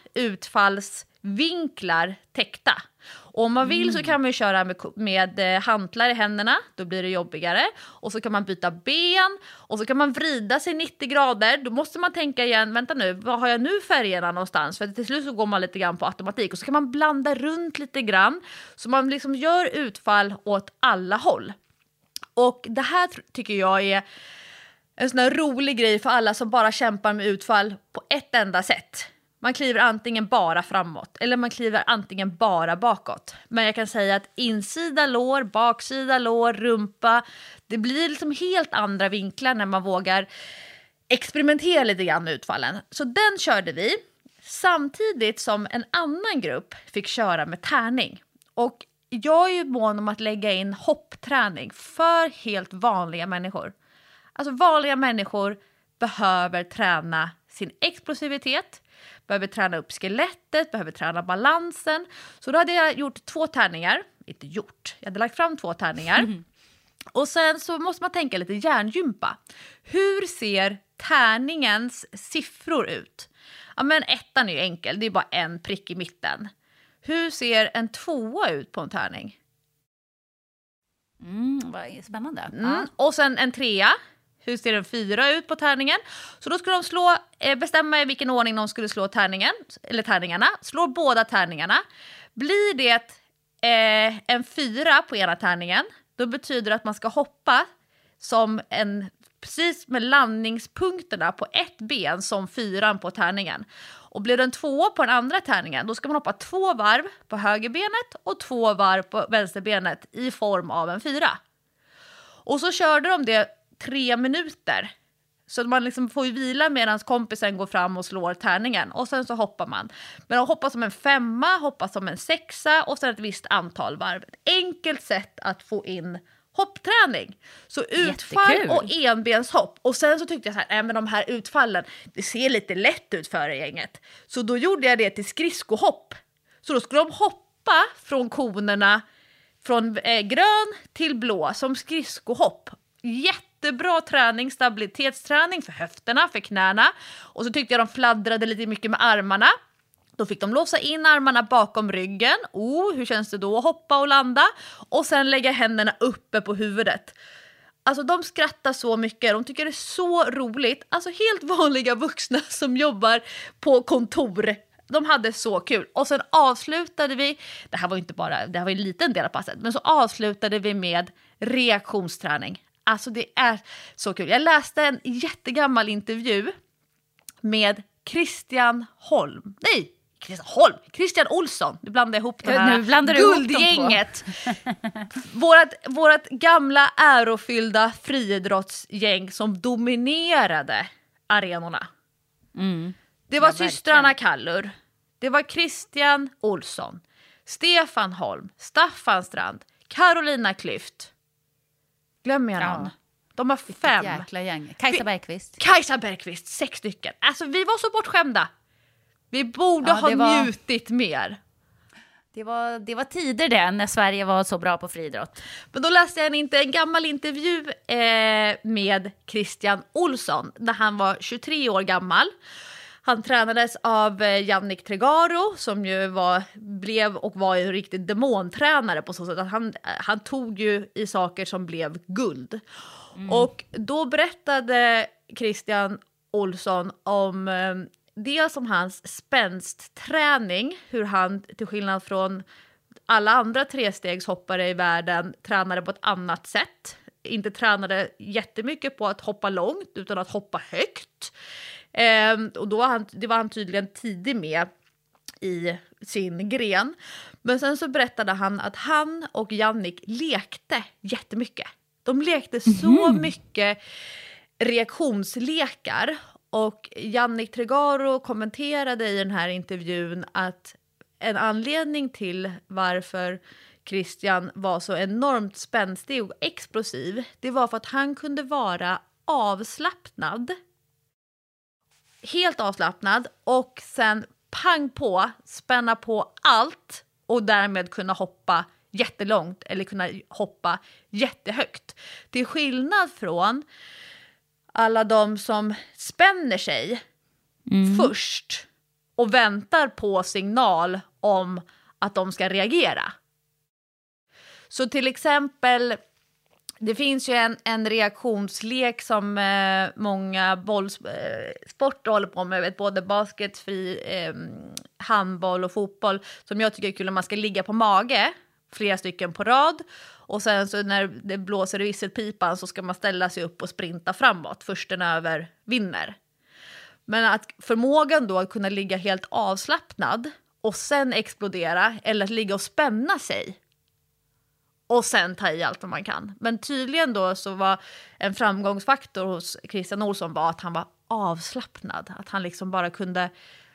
utfallsvinklar täckta. Och om man vill så kan man ju köra med, med hantlar i händerna. Då blir det jobbigare. Och så kan man byta ben. Och så kan man vrida sig nittio grader. Då måste man tänka igen, vänta nu, vad har jag nu färgerna någonstans? För till slut så går man lite grann på automatik. Och så kan man blanda runt lite grann. Så man liksom gör utfall åt alla håll. Och det här tycker jag är en sån här rolig grej för alla som bara kämpar med utfall på ett enda sätt. Man kliver antingen bara framåt eller man kliver antingen bara bakåt. Men jag kan säga att insida lår, baksida lår, rumpa, det blir liksom helt andra vinklar när man vågar experimentera lite grann med utfallen. Så den körde vi samtidigt som en annan grupp fick köra med tärning. Och jag är ju mån om att lägga in hoppträning för helt vanliga människor. Alltså vanliga människor behöver träna sin explosivitet, behöver träna upp skelettet, behöver träna balansen. Så då hade jag gjort två tärningar. Inte gjort, jag hade lagt fram två tärningar. Mm. Och sen så måste man tänka lite hjärngympa. Hur ser tärningens siffror ut? Ja men ettan är ju enkel, det är bara en prick i mitten. Hur ser en tvåa ut på en tärning? Mm, vad spännande. Mm. Ja. Och sen en trea. Hur ser en fyra ut på tärningen? Så då skulle de slå, eh, bestämma i vilken ordning de skulle slå tärningen, eller tärningarna. Slå båda tärningarna. Blir det eh, en fyra på ena tärningen, då betyder det att man ska hoppa som en, precis med landningspunkterna på ett ben som fyran på tärningen. Och blir det en tvåa på den andra tärningen, då ska man hoppa två varv på högerbenet och två varv på vänsterbenet i form av en fyra. Och så körde de det tre minuter. Så man liksom får ju vila medan kompisen går fram och slår tärningen. Och sen så hoppar man. Men de hoppar som en femma, hoppar som en sexa och sen ett visst antal varv. Ett enkelt sätt att få in hoppträning. Så utfall Jättekul. Och enbenshopp. Och sen så tyckte jag så här, nej men de här utfallen, det ser lite lätt ut för gänget. Så då gjorde jag det till skridskohopp. Så då skulle de hoppa från konerna från eh, grön till blå som skridskohopp. Jättebra träning, stabilitetsträning för höfterna, för knäna. Och så tyckte jag de fladdrade lite mycket med armarna. Då fick de låsa in armarna bakom ryggen. Oh, hur känns det då att hoppa och landa? Och sen lägga händerna uppe på huvudet. Alltså de skrattar så mycket, de tycker det är så roligt. Alltså helt vanliga vuxna som jobbar på kontor. De hade så kul. Och sen avslutade vi, det här var inte bara, det här var en liten del av passet, men så avslutade vi med reaktionsträning. Alltså det är så kul. Jag läste en jättegammal intervju med Christian Holm. Nej, Christian Holm. Christian Olsson. Du blandar ihop det här nu blandar du guldgänget. vårat, vårat gamla ärofyllda friidrottsgäng som dominerade arenorna. Mm. Det var Ja, systrarna Kallur. Det var Christian Olsson. Stefan Holm. Staffan Strand. Carolina Klüft. Glömmer jag någon? Ja. De har fem. Jäkla gäng. Kajsa Bergqvist. Kajsa Bergqvist, sex stycken. Alltså vi var så bortskämda. Vi borde Ja, ha det var- njutit mer. Det var, det var tider det, när Sverige var så bra på friidrott. Men då läste jag en, inte, en gammal intervju eh, med Christian Olsson när han var tjugotre år gammal. Han tränades av eh, Jannik Tregaro som ju var, blev och var en riktig demontränare på så sätt att han, han tog ju i saker som blev guld. Mm. Och då berättade Christian Olsson om eh, dels om hans spänst-träning, hur han till skillnad från alla andra trestegshoppare i världen tränade på ett annat sätt. Inte tränade jättemycket på att hoppa långt utan att hoppa högt. Eh, och då var han, det var han tydligen tidig med i sin gren. Men sen så berättade han att han och Jannik lekte jättemycket. De lekte så mm. mycket reaktionslekar. Och Jannik Tregaro kommenterade i den här intervjun att en anledning till varför Christian var så enormt spänstig och explosiv, det var för att han kunde vara avslappnad. Helt avslappnad och sen pang på, spänna på allt och därmed kunna hoppa jättelångt eller kunna hoppa jättehögt. Till skillnad från alla de som spänner sig mm. först och väntar på signal om att de ska reagera. Så till exempel, det finns ju en, en reaktionslek som eh, många bollsporter eh, håller på med. Jag vet, både basket, fri, eh, handboll och fotboll. Som jag tycker är kul om man ska ligga på mage, flera stycken på rad. Och sen så när det blåser i visselpipan så ska man ställa sig upp och sprinta framåt. Försten över vinner. Men att förmågan då att kunna ligga helt avslappnad och sen explodera eller att ligga och spänna sig och sen ta i allt vad man kan. Men tydligen då så var en framgångsfaktor hos Christian Olsson var att han var avslappnad. Att han liksom bara kunde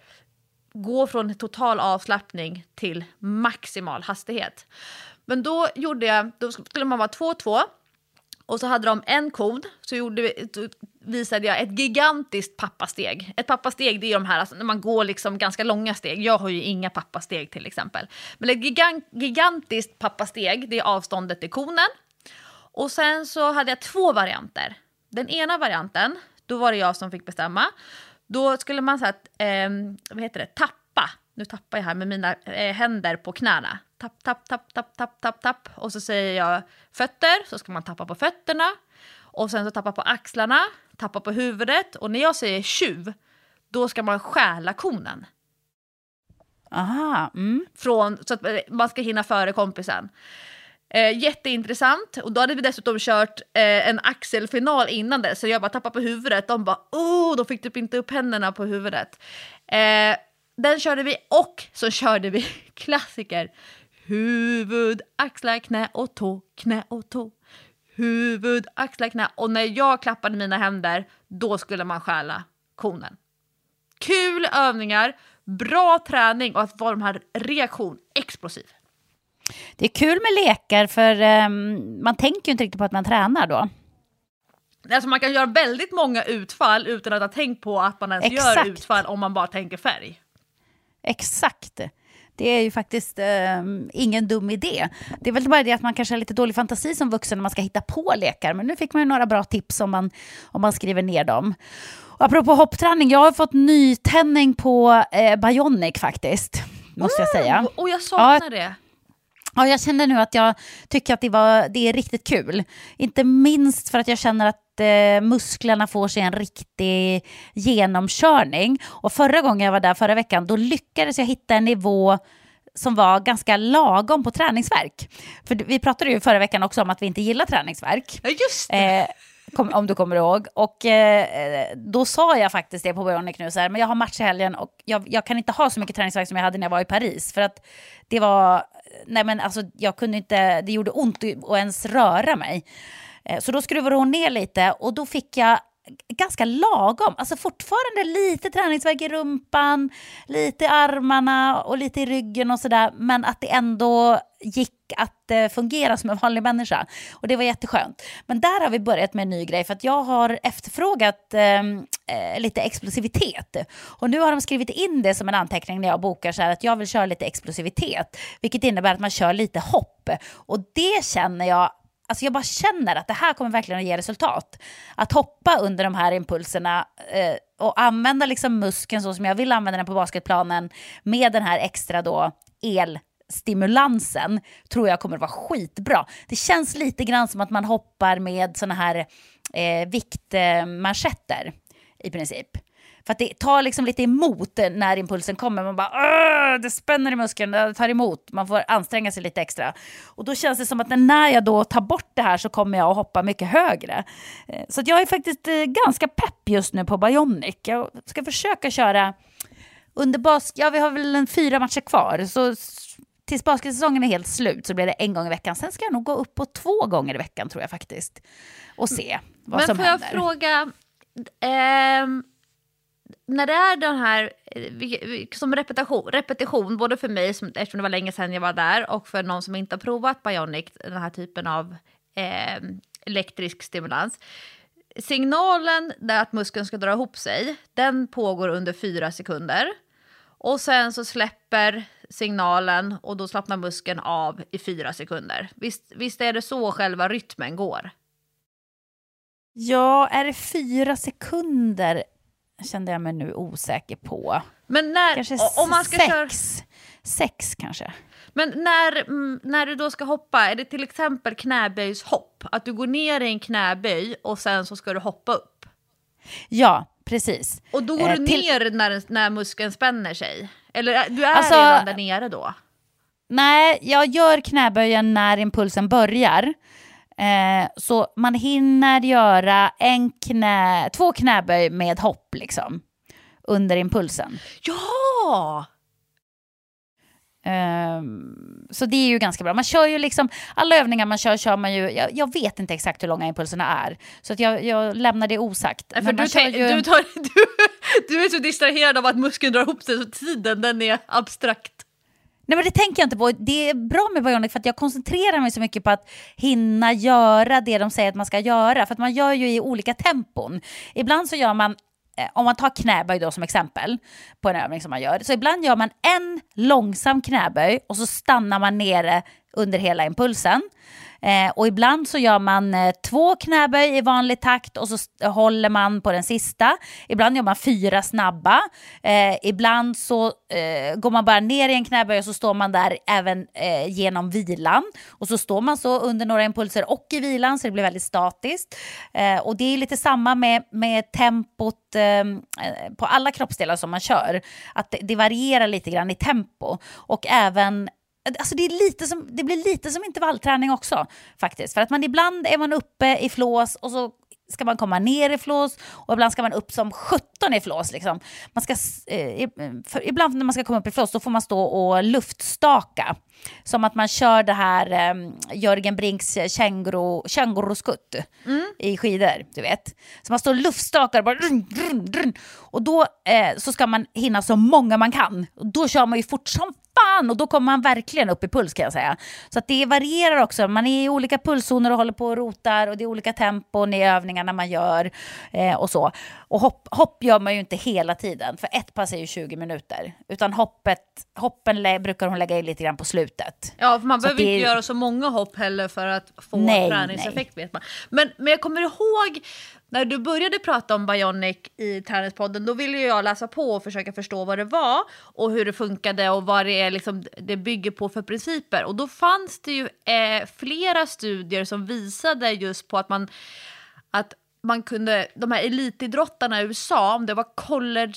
gå från total avslappning till maximal hastighet. Men då gjorde jag, då skulle man vara två två och så hade de en kod, så gjorde vi, visade jag ett gigantiskt pappasteg. Ett pappasteg, det är de här alltså, när man går liksom ganska långa steg. Jag har ju inga pappasteg till exempel. Men ett gigant, gigantiskt pappasteg, det är avståndet till konen. Och sen så hade jag två varianter. Den ena varianten, då var det jag som fick bestämma. Då skulle man så att, eh, vad heter det, tappa. Nu tappar jag här med mina eh, händer på knäna. Tapp, tapp, tapp, tapp, tapp, tapp, tapp. Och så säger jag fötter, så ska man tappa på fötterna. Och sen så tappa på axlarna, tappa på huvudet. Och när jag säger tjuv, då ska man stjäla konen. Aha, mm. Från, så att man ska hinna före kompisen. Eh, jätteintressant. Och då hade vi dessutom kört eh, en axelfinal innan det. Så jag bara tappade på huvudet. De bara, oh, de fick typ inte upp händerna på huvudet. Eh, den körde vi och så körde vi klassiker. Huvud, axlar, knä och tå, knä och tå. Huvud, axlar, knä. Och när jag klappade mina händer, då skulle man stjäla konen. Kul övningar, bra träning och att vara de här reaktion explosiv. Det är kul med lekar för um, man tänker ju inte riktigt på att man tränar då. Alltså man kan göra väldigt många utfall utan att ha tänkt på att man ens Exakt. gör utfall om man bara tänker färg. Exakt. Det är ju faktiskt um, ingen dum idé. Det är väl bara det att man kanske har lite dålig fantasi som vuxen när man ska hitta på lekar. Men nu fick man ju några bra tips om man, om man skriver ner dem. Och apropå hoppträning, jag har fått nytändning på eh, Bionic faktiskt, måste jag säga. Mm, och jag saknar ja, det. Ja, jag känner nu att jag tycker att det, var, det är riktigt kul. Inte minst för att jag känner att eh, musklerna får sig en riktig genomkörning. Och förra gången jag var där förra veckan, då lyckades jag hitta en nivå som var ganska lagom på träningsvärk. För vi pratade ju förra veckan också om att vi inte gillar träningsvärk. Ja, just det. Eh, kom, om du kommer ihåg. Och eh, då sa jag faktiskt det på Bionic nu så här, men jag har match i helgen och jag, jag kan inte ha så mycket träningsvärk som jag hade när jag var i Paris. För att det var, nej men alltså jag kunde inte, det gjorde ont att ens röra mig. Eh, så då skruvade hon ner lite och då fick jag ganska lagom, alltså fortfarande lite träningsvärk i rumpan, lite i armarna och lite i ryggen och sådär, men att det ändå gick att eh, fungera som en vanlig människa och det var jätteskönt. Men där har vi börjat med en ny grej för att jag har efterfrågat eh, eh, lite explosivitet och nu har de skrivit in det som en anteckning när jag bokar så här att jag vill köra lite explosivitet, vilket innebär att man kör lite hopp och det känner jag. Alltså jag bara känner att det här kommer verkligen att ge resultat. Att hoppa under de här impulserna eh, och använda liksom muskeln så som jag vill använda den på basketplanen med den här extra då elstimulansen tror jag kommer att vara skitbra. Det känns lite grann som att man hoppar med såna här eh, viktmanschetter i princip. För att det tar liksom lite emot när impulsen kommer. Man bara, det spänner i muskeln, det tar emot. Man får anstränga sig lite extra. Och då känns det som att när jag då tar bort det här så kommer jag att hoppa mycket högre. Så att jag är faktiskt ganska pepp just nu på Bionic. Jag ska försöka köra under bas... Ja, vi har väl en fyra matcher kvar. Så tills basketsäsongen är helt slut så blir det en gång i veckan. Sen ska jag nog gå upp på två gånger i veckan tror jag faktiskt. Och se vad Men som får händer. jag fråga... Ehm... När det är den här som repetition, repetition både för mig som, eftersom det var länge sedan jag var där och för någon som inte har provat Bionic, den här typen av eh, elektrisk stimulans. Signalen där att muskeln ska dra ihop sig, den pågår under fyra sekunder. Och sen så släpper signalen och då slappnar muskeln av i fyra sekunder. Visst, visst är det så själva rytmen går? Ja, är det fyra sekunder? Kände jag mig nu osäker på. Men när, kanske om man ska sex. köra... Sex kanske. Men när, när du då ska hoppa, är det till exempel knäböjshopp? Att du går ner i en knäböj och sen så ska du hoppa upp? Ja, precis. Och då går eh, du till... ner när, när muskeln spänner sig? Eller du är alltså, redan där nere då? Nej, jag gör knäböjen när impulsen börjar. Eh, så man hinner göra en knä, två knäböj med hopp liksom under impulsen. Ja! Eh, så det är ju ganska bra. Man kör ju liksom, alla övningar man kör kör man ju, jag, jag vet inte exakt hur långa impulserna är. Så att jag, jag lämnar det osagt. Nej, för Men du, man kör te- ju... du, tar, du, du är så distraherad av att muskeln drar ihop sig så tiden den är abstrakt. Nej, men det tänker jag inte på. Det är bra med Bionic för att jag koncentrerar mig så mycket på att hinna göra det de säger att man ska göra. För att man gör ju i olika tempon. Ibland så gör man, om man tar knäböj då som exempel på en övning som man gör. Så ibland gör man en långsam knäböj och så stannar man nere under hela impulsen. Eh, och ibland så gör man eh, två knäböj i vanlig takt och så st- håller man på den sista. Ibland gör man fyra snabba. Eh, ibland så eh, går man bara ner i en knäböj och så står man där även eh, genom vilan. Och så står man så under några impulser och i vilan så det blir väldigt statiskt. Eh, och det är lite samma med, med tempot eh, på alla kroppsdelar som man kör. Att det, det varierar lite grann i tempo. Och även... Alltså det, är lite som, det blir lite som intervallträning också faktiskt. För att man ibland är man uppe i flås och så ska man komma ner i flås och ibland ska man upp som sjutton i flås. Liksom. Man ska, eh, för ibland när man ska komma upp i flås då får man stå och luftstaka. Som att man kör det här eh, Jörgen Brinks känguru, känguruskutt mm. i skidor, du vet. Så man står och luftstakar och bara run, run, run. Och då eh, så ska man hinna så många man kan. Och då kör man ju fort som fan och då kommer man verkligen upp i puls kan jag säga. Så att det varierar också. Man är i olika pulszoner och håller på och rotar och det är olika tempon i övningarna man gör eh, och så. Och hopp, hopp gör man ju inte hela tiden för ett pass är ju tjugo minuter. Utan hoppet, hoppen lä- brukar hon lägga in lite grann på slutet. Ja, för man så behöver det... inte göra så många hopp heller för att få nej, träningseffekt nej. vet man. Men, men jag kommer ihåg när du började prata om Bionic i Träningspodden, då ville jag läsa på och försöka förstå vad det var och hur det funkade och vad det är liksom, det bygger på för principer. Och då fanns det ju eh, flera studier som visade just på att man, att man kunde, de här elitidrottarna i U S A, om det var college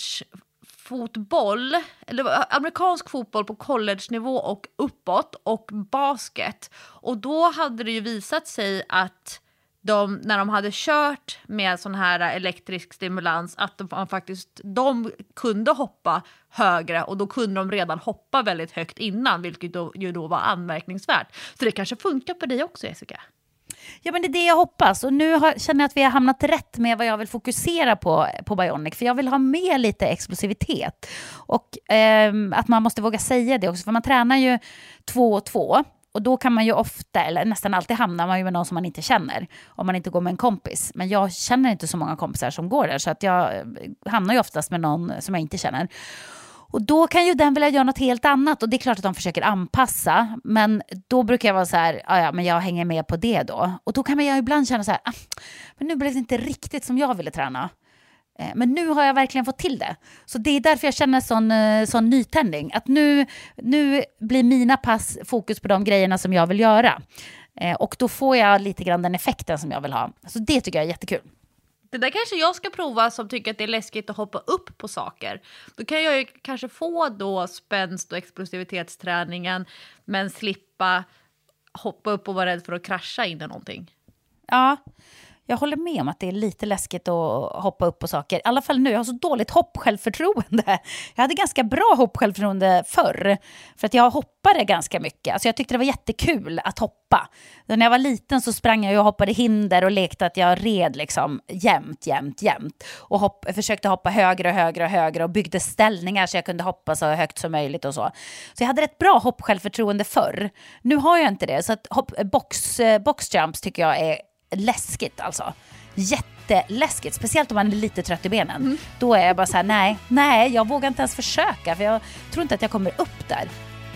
fotboll, eller amerikansk fotboll på college-nivå och uppåt och basket. Och då hade det ju visat sig att de, när de hade kört med sån här elektrisk stimulans, att de faktiskt de kunde hoppa högre och då kunde de redan hoppa väldigt högt innan, vilket då, ju då var anmärkningsvärt. Så det kanske funkar på dig också, Jessica? Ja, men det är det jag hoppas. Och nu har, känner jag att vi har hamnat rätt med vad jag vill fokusera på på Bionic. För jag vill ha med lite explosivitet. Och eh, att man måste våga säga det också. För man tränar ju två och två. Och då kan man ju ofta, eller nästan alltid hamnar man ju med någon som man inte känner. Om man inte går med en kompis. Men jag känner inte så många kompisar som går där. Så att jag hamnar ju oftast med någon som jag inte känner. Och då kan ju den vilja göra något helt annat. Och det är klart att de försöker anpassa. Men då brukar jag vara så här, ja men jag hänger med på det då. Och då kan man ju ibland känna så här, ah, men nu blev det inte riktigt som jag ville träna. Eh, men nu har jag verkligen fått till det. Så det är därför jag känner sån, sån nytändning. Att nu, nu blir mina pass fokus på de grejerna som jag vill göra. Eh, och då får jag lite grann den effekten som jag vill ha. Så det tycker jag är jättekul. Det där kanske jag ska prova som tycker att det är läskigt att hoppa upp på saker. Då kan jag ju kanske få då spänst- och explosivitetsträningen men slippa hoppa upp och vara rädd för att krascha in i någonting. Ja, jag håller med om att det är lite läskigt att hoppa upp på saker. I alla fall nu, jag har så dåligt hoppsjälvförtroende. Jag hade ganska bra hoppsjälvförtroende förr. För att jag hoppade ganska mycket. Alltså jag tyckte det var jättekul att hoppa. När jag var liten så sprang jag och hoppade hinder och lekte att jag red liksom jämt, jämt, jämt. Och hopp, försökte hoppa högre och högre och högre och byggde ställningar så jag kunde hoppa så högt som möjligt och så. Så jag hade ett bra hoppsjälvförtroende förr. Nu har jag inte det. Så att hopp, box, boxjumps tycker jag är läskigt alltså. Jätteläskigt. Speciellt om man är lite trött i benen. Mm. Då är jag bara så här, nej, nej, jag vågar inte ens försöka. För jag tror inte att jag kommer upp där.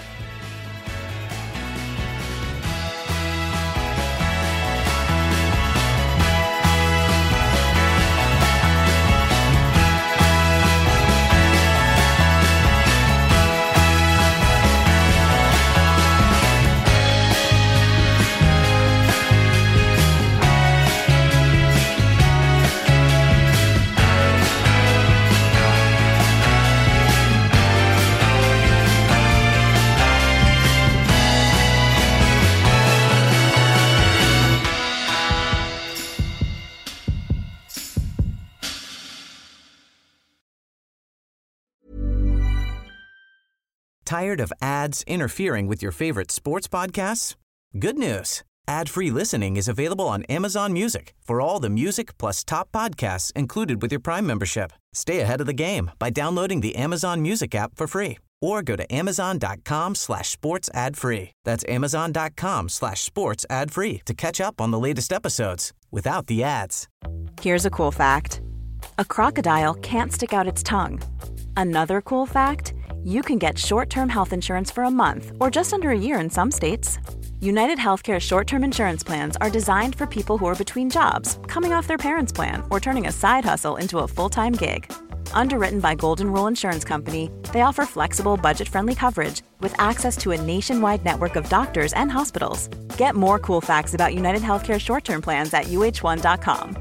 Tired of ads interfering with your favorite sports podcasts? Good news. Ad-free listening is available on Amazon Music for all the music plus top podcasts included with your Prime membership. Stay ahead of the game by downloading the Amazon Music app for free or go to amazon.com slash sports ad free. That's amazon.com slash sports ad free to catch up on the latest episodes without the ads. Here's a cool fact. A crocodile can't stick out its tongue. Another cool fact, you can get short-term health insurance for a month or just under a year in some states. United Healthcare short-term insurance plans are designed for people who are between jobs, coming off their parents' plan, or turning a side hustle into a full-time gig. Underwritten by Golden Rule Insurance Company, they offer flexible, budget-friendly coverage with access to a nationwide network of doctors and hospitals. Get more cool facts about United Healthcare short-term plans at u h one dot com.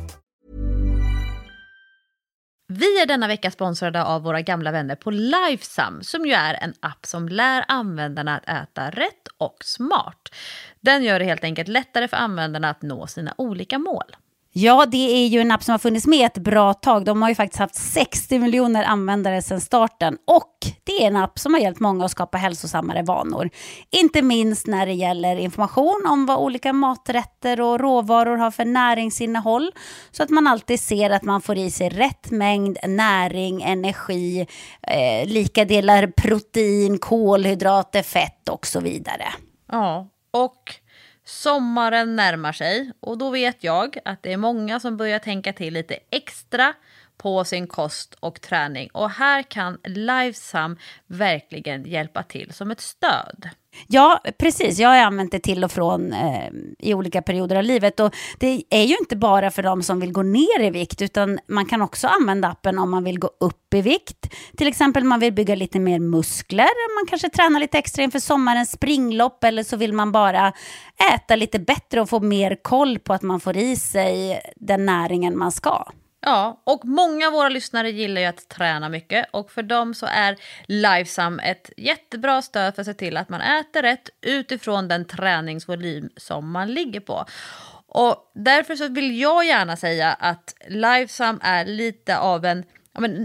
Vi är denna vecka sponsrade av våra gamla vänner på Lifesum, som ju är en app som lär användarna att äta rätt och smart. Den gör det helt enkelt lättare för användarna att nå sina olika mål. Ja, det är ju en app som har funnits med ett bra tag. De har ju faktiskt haft sextio miljoner användare sedan starten. Och det är en app som har hjälpt många att skapa hälsosammare vanor. Inte minst när det gäller information om vad olika maträtter och råvaror har för näringsinnehåll. Så att man alltid ser att man får i sig rätt mängd näring, energi, eh, lika delar protein, kolhydrater, fett och så vidare. Ja, och sommaren närmar sig och då vet jag att det är många som börjar tänka till lite extra på sin kost och träning. Och här kan Lifesum verkligen hjälpa till som ett stöd. Ja, precis. Jag har använt det till och från eh, i olika perioder av livet. Och det är ju inte bara för de som vill gå ner i vikt, utan man kan också använda appen om man vill gå upp i vikt. Till exempel man vill bygga lite mer muskler. Man kanske tränar lite extra inför sommarens springlopp, eller så vill man bara äta lite bättre och få mer koll på att man får i sig den näringen man ska. Ja, och många av våra lyssnare gillar ju att träna mycket, och för dem så är Lifesum ett jättebra stöd för att se till att man äter rätt utifrån den träningsvolym som man ligger på. Och därför så vill jag gärna säga att Lifesum är lite av en, ja, men en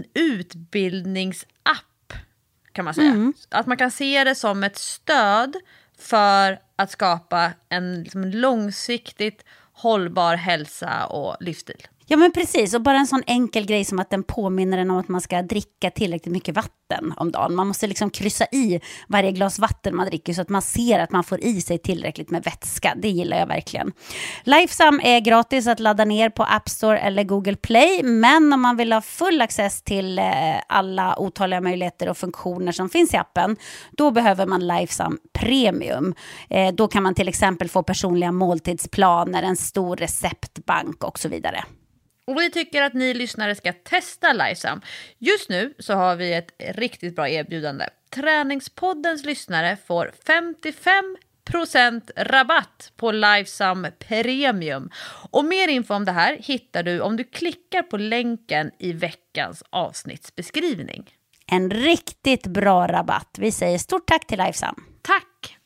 utbildningsapp kan man säga. Mm. Att man kan se det som ett stöd för att skapa en, liksom en långsiktigt hållbar hälsa och livsstil. Ja, men precis, och bara en sån enkel grej som att den påminner en om att man ska dricka tillräckligt mycket vatten om dagen. Man måste liksom kryssa i varje glas vatten man dricker så att man ser att man får i sig tillräckligt med vätska. Det gillar jag verkligen. Lifesum är gratis att ladda ner på App Store eller Google Play, men om man vill ha full access till alla otaliga möjligheter och funktioner som finns i appen, då behöver man Lifesum Premium. Då kan man till exempel få personliga måltidsplaner, en stor receptbank och så vidare. Och vi tycker att ni lyssnare ska testa Lifesum. Just nu så har vi ett riktigt bra erbjudande. Träningspoddens lyssnare får femtiofem procent rabatt på Lifesum Premium. Och mer info om det här hittar du om du klickar på länken i veckans avsnittsbeskrivning. En riktigt bra rabatt. Vi säger stort tack till Lifesum. Tack!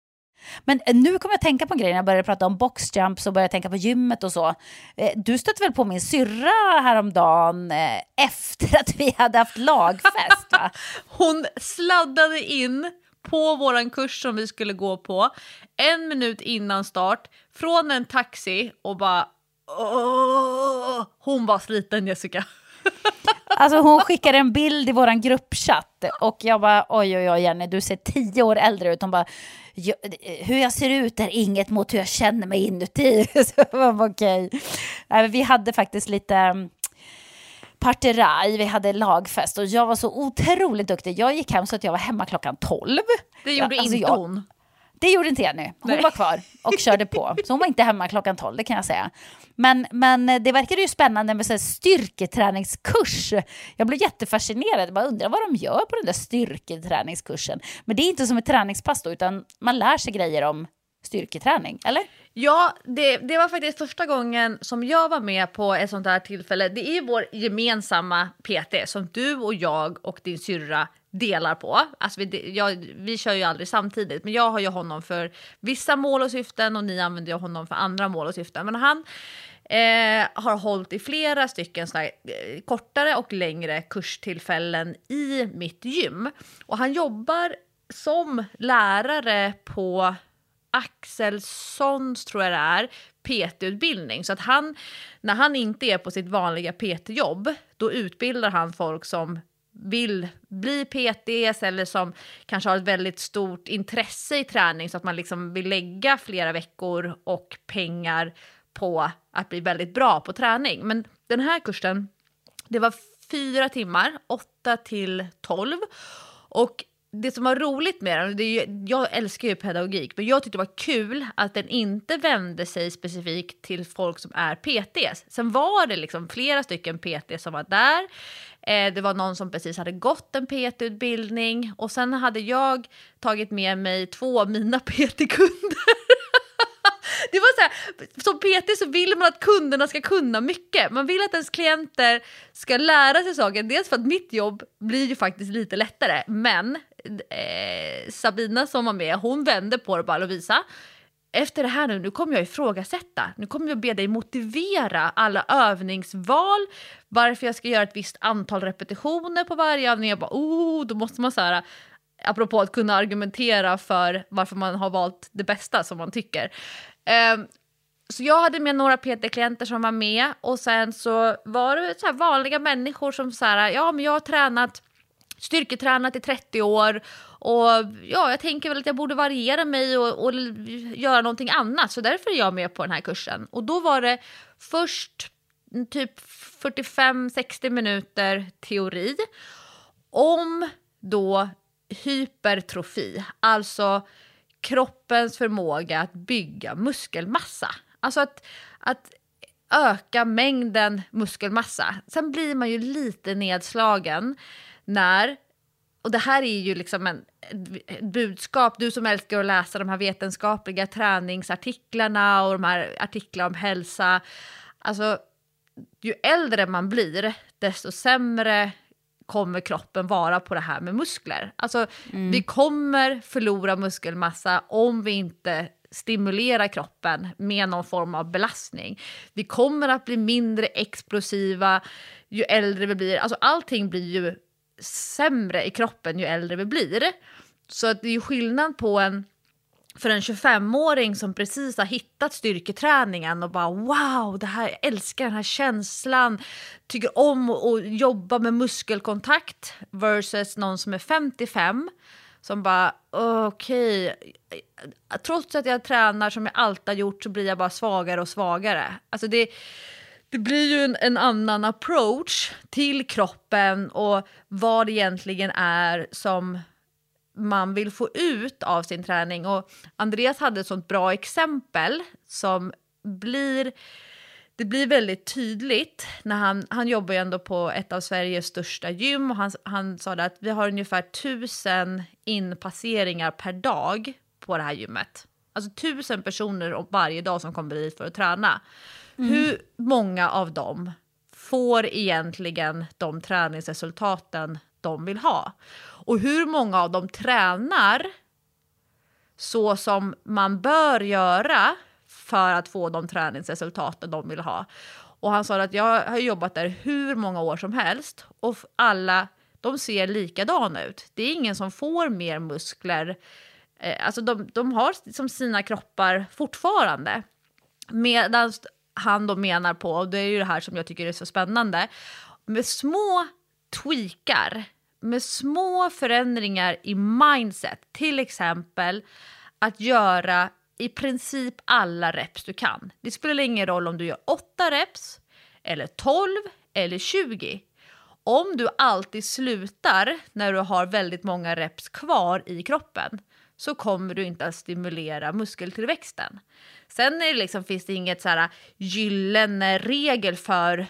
Men nu kommer jag tänka på grejer när jag började prata om boxjumps och började tänka på gymmet och så. Du stötte väl på min syrra häromdagen efter att vi hade haft lagfest, va? Hon sladdade in på våran kurs som vi skulle gå på en minut innan start från en taxi och bara åh, hon var sliten, Jessica. Alltså hon skickade en bild i våran gruppchatt och jag bara oj oj oj Jenny, du ser tio år äldre ut. Hon bara, hur jag ser ut är inget mot hur jag känner mig inuti. Så okej. Okay. Vi hade faktiskt lite parteraj, vi hade lagfest och jag var så otroligt duktig. Jag gick hem så att jag var hemma klockan tolv. Det gjorde alltså, inte jag, hon. Det gjorde inte Jenny. Hon Nej. var kvar och körde på. Så hon var inte hemma klockan tolv, det kan jag säga. Men, men det verkade ju spännande med så här styrketräningskurs. Jag blev jättefascinerad. Jag bara undrar vad de gör på den där styrketräningskursen. Men det är inte som ett träningspass då, utan man lär sig grejer om styrketräning, eller? Ja, det, det var faktiskt första gången som jag var med på ett sånt här tillfälle. Det är vår gemensamma P T som du och jag och din syrra delar på. Alltså vi, jag, vi kör ju aldrig samtidigt, men jag har ju honom för vissa mål och syften och ni använder ju honom för andra mål och syften. Men han eh, har hållit i flera stycken såna här, eh, kortare och längre kurstillfällen i mitt gym. Och han jobbar som lärare på Axelssons, tror jag det är, P T-utbildning. Så att han, när han inte är på sitt vanliga P T-jobb, då utbildar han folk som vill bli P T:s eller som kanske har ett väldigt stort intresse i träning, så att man liksom vill lägga flera veckor och pengar på att bli väldigt bra på träning. Men den här kursen, det var fyra timmar, åtta till tolv, och det som var roligt med den, det är ju, jag älskar ju pedagogik, men jag tyckte det var kul att den inte vände sig specifikt till folk som är P T:s. Sen var det liksom flera stycken P T som var där. Eh, det var någon som precis hade gått en P T-utbildning, och sen hade jag tagit med mig två av mina P T-kunder. Det var så här, som P T så vill man att kunderna ska kunna mycket. Man vill att ens klienter ska lära sig saker. Dels för att mitt jobb blir ju faktiskt lite lättare. Men eh, Sabina som var med, hon vände på det bara, Lovisa. Efter det här nu, nu kommer jag ifrågasätta. Nu kommer jag be dig motivera alla övningsval. Varför jag ska göra ett visst antal repetitioner på varje övning. Jag bara, oh, då måste man så här, apropå att kunna argumentera för varför man har valt det bästa som man tycker. Um, så jag hade med några P T-klienter som var med, och sen så var det så här vanliga människor som så här, ja men jag har tränat, styrketränat i trettio år, och ja, jag tänker väl att jag borde variera mig och, och göra någonting annat, så därför är jag med på den här kursen. Och då var det först typ fyrtiofem sextio minuter teori om då hypertrofi, alltså kroppens förmåga att bygga muskelmassa. Alltså att, att öka mängden muskelmassa. Sen blir man ju lite nedslagen när, och det här är ju liksom en, ett budskap, du som älskar att läsa de här vetenskapliga träningsartiklarna och de här artiklarna om hälsa. Alltså, ju äldre man blir, desto sämre kommer kroppen vara på det här med muskler. Alltså, mm. vi kommer förlora muskelmassa om vi inte stimulerar kroppen med någon form av belastning. Vi kommer att bli mindre explosiva ju äldre vi blir. Alltså, allting blir ju sämre i kroppen ju äldre vi blir. Så att det är ju skillnad på en för en tjugofemåring som precis har hittat styrketräningen och bara wow, det här, jag älskar den här känslan, tycker om att jobba med muskelkontakt, versus någon som är femtiofem som bara okej, okay, trots att jag tränar som jag alltid har gjort så blir jag bara svagare och svagare. Alltså det, det blir ju en, en annan approach till kroppen och vad det egentligen är som man vill få ut av sin träning. Och Andreas hade ett sånt bra exempel som blir, det blir väldigt tydligt när han, han jobbar ju ändå på ett av Sveriges största gym och han, han sa att vi har ungefär tusen inpasseringar per dag på det här gymmet. Alltså tusen personer varje dag som kommer dit för att träna. Mm. Hur många av dem får egentligen de träningsresultaten de vill ha? Och hur många av dem tränar så som man bör göra för att få de träningsresultaten de vill ha? Och han sa att jag har jobbat där hur många år som helst och alla, de ser likadana ut. Det är ingen som får mer muskler. Alltså de, de har som sina kroppar fortfarande. Medan han då menar på, och det är ju det här som jag tycker är så spännande, med små tweakar, med små förändringar i mindset, till exempel att göra i princip alla reps du kan. Det spelar ingen roll om du gör åtta reps eller tolv eller tjugo. Om du alltid slutar när du har väldigt många reps kvar i kroppen så kommer du inte att stimulera muskeltillväxten. Sen är det liksom, finns det inget så här gyllene regel för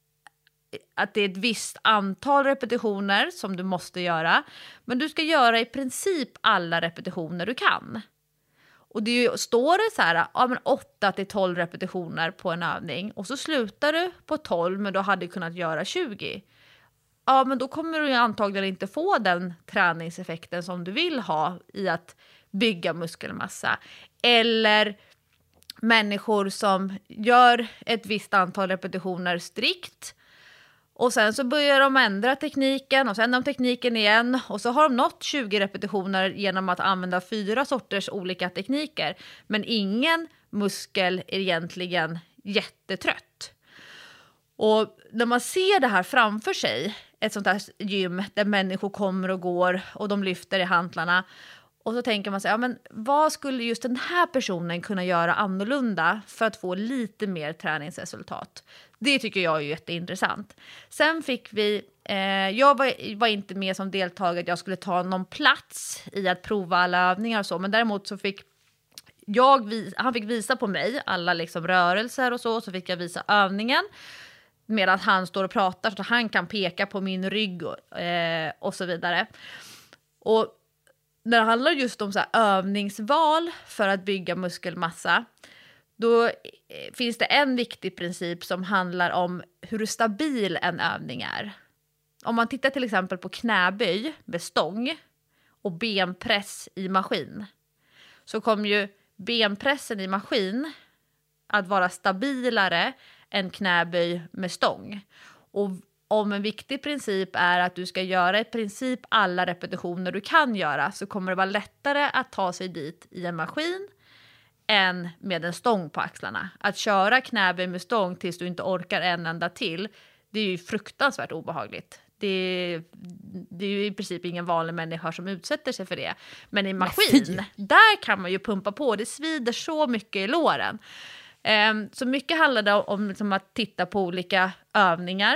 att det är ett visst antal repetitioner som du måste göra. Men du ska göra i princip alla repetitioner du kan. Och det är ju, står det så här, ja, men åtta till tolv repetitioner på en övning. Och så slutar du på tolv, men du hade kunnat göra tjugo. Ja, men då kommer du ju antagligen inte få den träningseffekten som du vill ha i att bygga muskelmassa. Eller människor som gör ett visst antal repetitioner strikt. Och sen så börjar de ändra tekniken och sen ändrar de tekniken igen. Och så har de nått tjugo repetitioner genom att använda fyra sorters olika tekniker. Men ingen muskel är egentligen jättetrött. Och när man ser det här framför sig, ett sånt här gym där människor kommer och går och de lyfter i hantlarna. Och så tänker man sig, ja, men vad skulle just den här personen kunna göra annorlunda för att få lite mer träningsresultat? Det tycker jag är jätteintressant. Sen fick vi, eh, jag var, var inte med som deltagare, jag skulle ta någon plats i att prova alla övningar och så. Men däremot så fick jag, han fick visa på mig alla liksom rörelser och så, så fick jag visa övningen. Medan han står och pratar så att han kan peka på min rygg och, eh, och så vidare. Och när det handlar just om så här övningsval för att bygga muskelmassa, då finns det en viktig princip som handlar om hur stabil en övning är. Om man tittar till exempel på knäböj med stång och benpress i maskin, så kommer ju benpressen i maskin att vara stabilare än knäböj med stång. Och om en viktig princip är att du ska göra i princip alla repetitioner du kan göra, så kommer det vara lättare att ta sig dit i en maskin än med en stång på axlarna. Att köra knäböj med stång tills du inte orkar en enda till, det är ju fruktansvärt obehagligt. Det, det är ju i princip ingen vanlig människa som utsätter sig för det. Men i maskin, där kan man ju pumpa på. Det svider så mycket i låren. Eh, så mycket handlade om, om liksom att titta på olika övningar.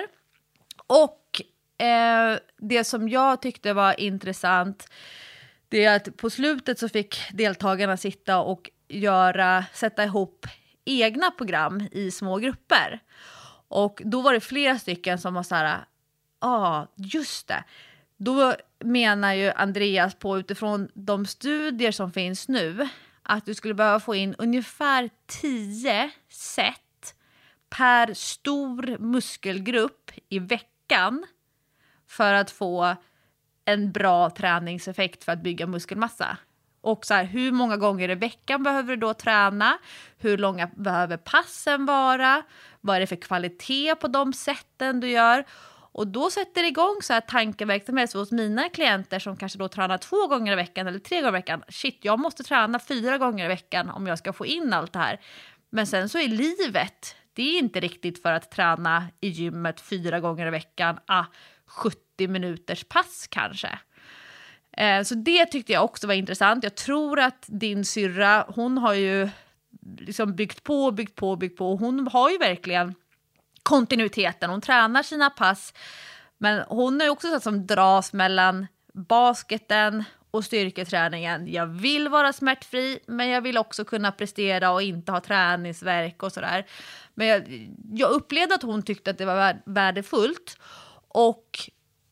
Och eh, det som jag tyckte var intressant, det är att på slutet så fick deltagarna sitta och göra, sätta ihop egna program i små grupper. Och då var det flera stycken som var så här, ja, ah, just det. Då menar ju Andreas på utifrån de studier som finns nu att du skulle behöva få in ungefär tio set per stor muskelgrupp i veckan för att få en bra träningseffekt för att bygga muskelmassa. Och så här, hur många gånger i veckan behöver du då träna? Hur långa behöver passen vara? Vad är det för kvalitet på de sätten du gör? Och då sätter det igång så här tankeverksamhet hos mina klienter som kanske då tränar två gånger i veckan eller tre gånger i veckan. Shit, jag måste träna fyra gånger i veckan om jag ska få in allt det här. Men sen så är livet, det är inte riktigt för att träna i gymmet fyra gånger i veckan. Ah, sjuttio minuters pass kanske. Eh, så det tyckte jag också var intressant. Jag tror att din syrra, hon har ju liksom byggt på, byggt på, byggt på. Hon har ju verkligen kontinuiteten. Hon tränar sina pass. Men hon är också så som dras mellan basketen och styrketräningen. Jag vill vara smärtfri, men jag vill också kunna prestera och inte ha träningsvärk och sådär. Men jag, jag upplevde att hon tyckte att det var värdefullt. Och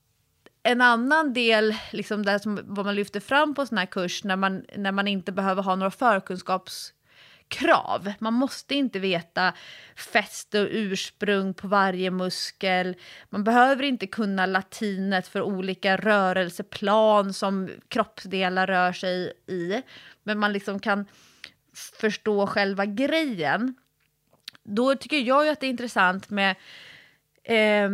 en annan del, liksom där som vad man lyfter fram på sån här kurs, när man, när man inte behöver ha några förkunskapskrav. Man måste inte veta fäste och ursprung på varje muskel. Man behöver inte kunna latinet för olika rörelseplan som kroppsdelar rör sig i. Men man liksom kan förstå själva grejen. Då tycker jag ju att det är intressant med eh,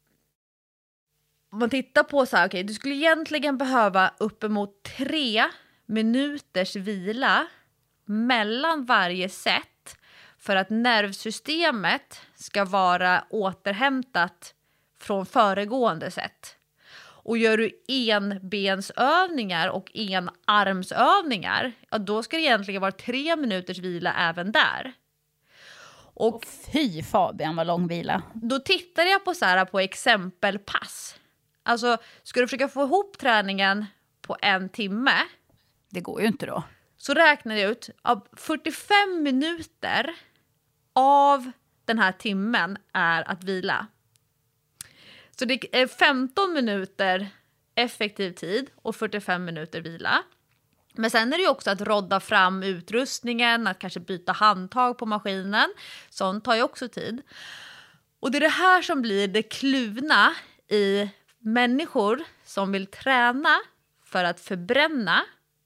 om man tittar på så här, okej, okay, du skulle egentligen behöva uppemot tre minuters vila mellan varje set för att nervsystemet ska vara återhämtat från föregående set. Och gör du enbensövningar och enarmsövningar, ja, då ska det egentligen vara tre minuters vila även där. Och, och fy Fabian, vad lång vila. Då tittade jag på så här på exempelpass. Alltså, ska du försöka få ihop träningen på en timme? Det går ju inte då. Så räknar jag ut att fyrtiofem minuter av den här timmen är att vila. Så det är femton minuter effektiv tid och fyrtiofem minuter vila. Men sen är det ju också att rodda fram utrustningen, att kanske byta handtag på maskinen. Sånt tar ju också tid. Och det är det här som blir det kluvna i människor som vill träna för att förbränna,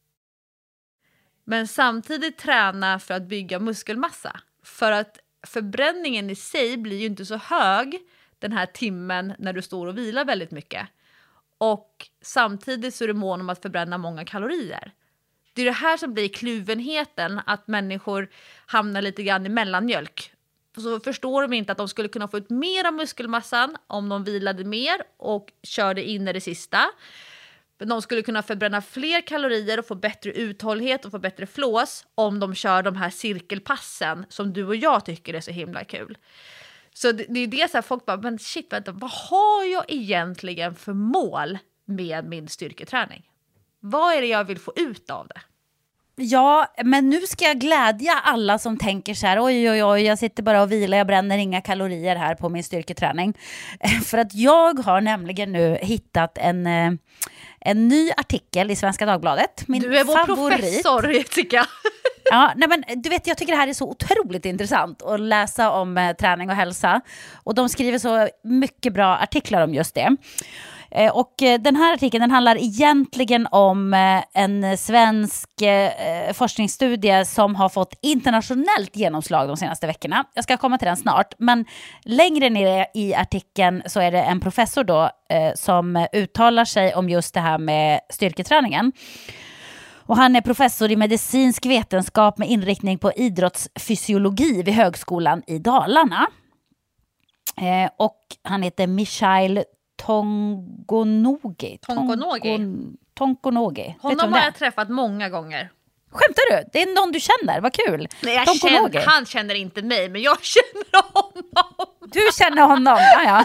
men samtidigt träna för att bygga muskelmassa. För att förbränningen i sig blir ju inte så hög den här timmen när du står och vilar väldigt mycket. Och samtidigt så är du mån om att förbränna många kalorier. Det är det här som blir kluvenheten, att människor hamnar lite grann i mellanmjölk. Så förstår de inte att de skulle kunna få ut mer av muskelmassan om de vilade mer och körde in i det sista. De skulle kunna förbränna fler kalorier och få bättre uthållighet och få bättre flås om de kör de här cirkelpassen som du och jag tycker är så himla kul. Så det, det är det så här, folk bara, men shit, vänta, vad har jag egentligen för mål med min styrketräning? Vad är det jag vill få ut av det? Ja, men nu ska jag glädja alla som tänker så här, oj oj oj, jag sitter bara och vilar, jag bränner inga kalorier här på min styrketräning. För att jag har nämligen nu hittat en, en ny artikel i Svenska Dagbladet. Min du är vår favorit. Professor, tycker jag. Ja, nej men du vet, jag tycker det här är så otroligt intressant att läsa om eh, träning och hälsa. Och de skriver så mycket bra artiklar om just det. Eh, och eh, den här artikeln, den handlar egentligen om eh, en svensk eh, forskningsstudie som har fått internationellt genomslag de senaste veckorna. Jag ska komma till den snart, men längre ner i artikeln så är det en professor då eh, som uttalar sig om just det här med styrketräningen. Och han är professor i medicinsk vetenskap med inriktning på idrottsfysiologi vid högskolan i Dalarna. Eh, och han heter Michail Tongonogi. Tongonogi. Tongon, Tongonogi. Honom har jag träffat många gånger. Skämtar du? Det är någon du känner, vad kul. Nej, jag känner, han känner inte mig, men jag känner honom. Du känner honom, ja ja.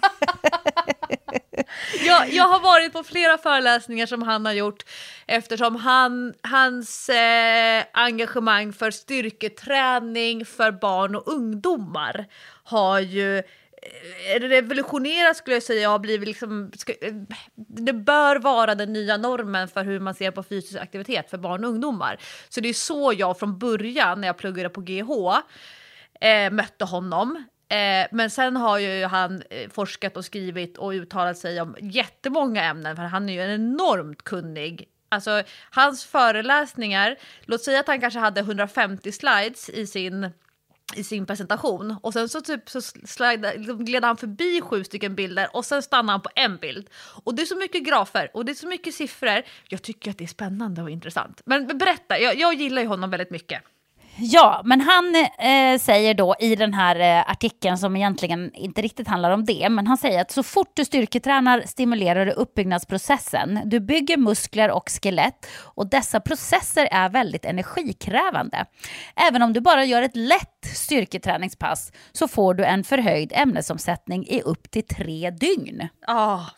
jag, jag har varit på flera föreläsningar som han har gjort, eftersom han, hans eh, engagemang för styrketräning för barn och ungdomar har ju revolutionerat, skulle jag säga, har blivit liksom, ska, det bör vara den nya normen för hur man ser på fysisk aktivitet för barn och ungdomar. Så det är så jag från början, när jag pluggade på G H, eh, mötte honom. Eh, men sen har ju han eh, forskat och skrivit och uttalat sig om jättemånga ämnen, för han är ju en enormt kunnig. Alltså hans föreläsningar, låt säga att han kanske hade hundrafemtio slides i sin i sin presentation, och sen så typ så slide, gled han förbi sju stycken bilder och sen stannade han på en bild, och det är så mycket grafer och det är så mycket siffror. Jag tycker att det är spännande och intressant. Men berätta, jag, jag gillar ju honom väldigt mycket. Ja, men han eh, säger då i den här eh, artikeln, som egentligen inte riktigt handlar om det, men han säger att så fort du styrketränar stimulerar du uppbyggnadsprocessen. Du bygger muskler och skelett, och dessa processer är väldigt energikrävande. Även om du bara gör ett lätt styrketräningspass så får du en förhöjd ämnesomsättning i upp till tre dygn. Ja. Oh.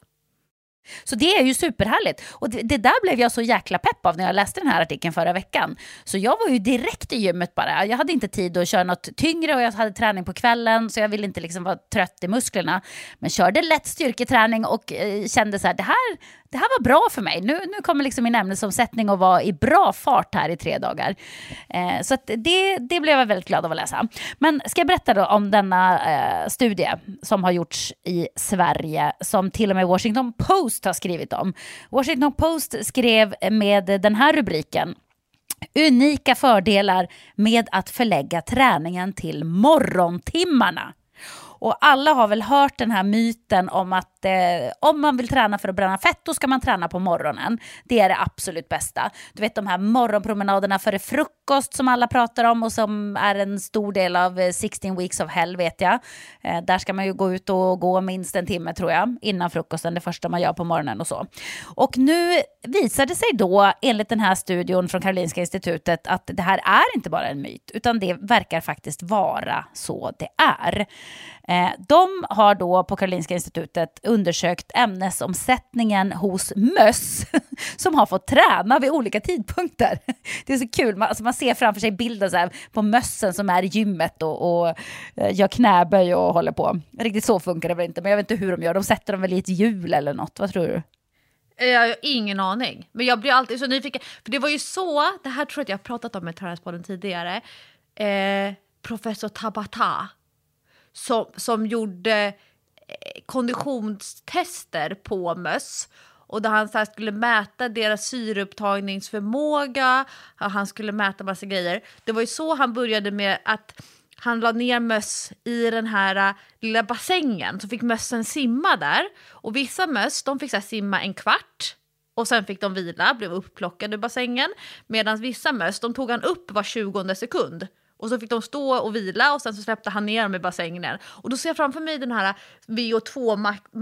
Så det är ju superhärligt. Och det, det där blev jag så jäkla pepp av när jag läste den här artikeln förra veckan. Så jag var ju direkt i gymmet bara. Jag hade inte tid att köra något tyngre och jag hade träning på kvällen, så jag ville inte liksom vara trött i musklerna. Men körde lätt styrketräning och eh, kände så här, det här, det här var bra för mig. Nu, nu kommer liksom min ämnesomsättning att vara i bra fart här i tre dagar. Eh, så att det, det blev jag väldigt glad av att läsa. Men ska jag berätta då om denna eh, studie som har gjorts i Sverige, som till och med Washington Post har skrivit om. Washington Post skrev med den här rubriken: unika fördelar med att förlägga träningen till morgontimmarna. Och alla har väl hört den här myten om att eh, om man vill träna för att bränna fett, då ska man träna på morgonen. Det är det absolut bästa. Du vet de här morgonpromenaderna före frukost som alla pratar om och som är en stor del av sexton weeks of hell, vet jag. Eh, där ska man ju gå ut och gå minst en timme, tror jag, innan frukosten, det första man gör på morgonen och så. Och nu visar det sig då, enligt den här studion från Karolinska institutet, att det här är inte bara en myt, utan det verkar faktiskt vara så det är. De har då på Karolinska institutet undersökt ämnesomsättningen hos möss som har fått träna vid olika tidpunkter. Det är så kul, man, alltså man ser framför sig bilder så här på mössen som är i gymmet och, och gör knäböj och håller på. Riktigt så funkar det väl inte, men jag vet inte hur de gör. De sätter dem väl i ett hjul eller något, vad tror du? Jag har ingen aning, men jag blir alltid så nyfiken. För det var ju så, det här tror jag att jag har pratat om i Tränarspodden tidigare, eh, professor Tabata Som, som gjorde konditionstester på möss, och där han så här skulle mäta deras syreupptagningsförmåga, han skulle mäta massa grejer. Det var ju så han började med att han la ner möss i den här lilla bassängen, så fick mössen simma där, och vissa möss de fick så här simma en kvart och sen fick de vila, blev upplockade ur bassängen, medan vissa möss de tog han upp var tjugonde sekund. Och så fick de stå och vila, och sen så släppte han ner dem i bassängen. Och då ser jag framför mig den här V O två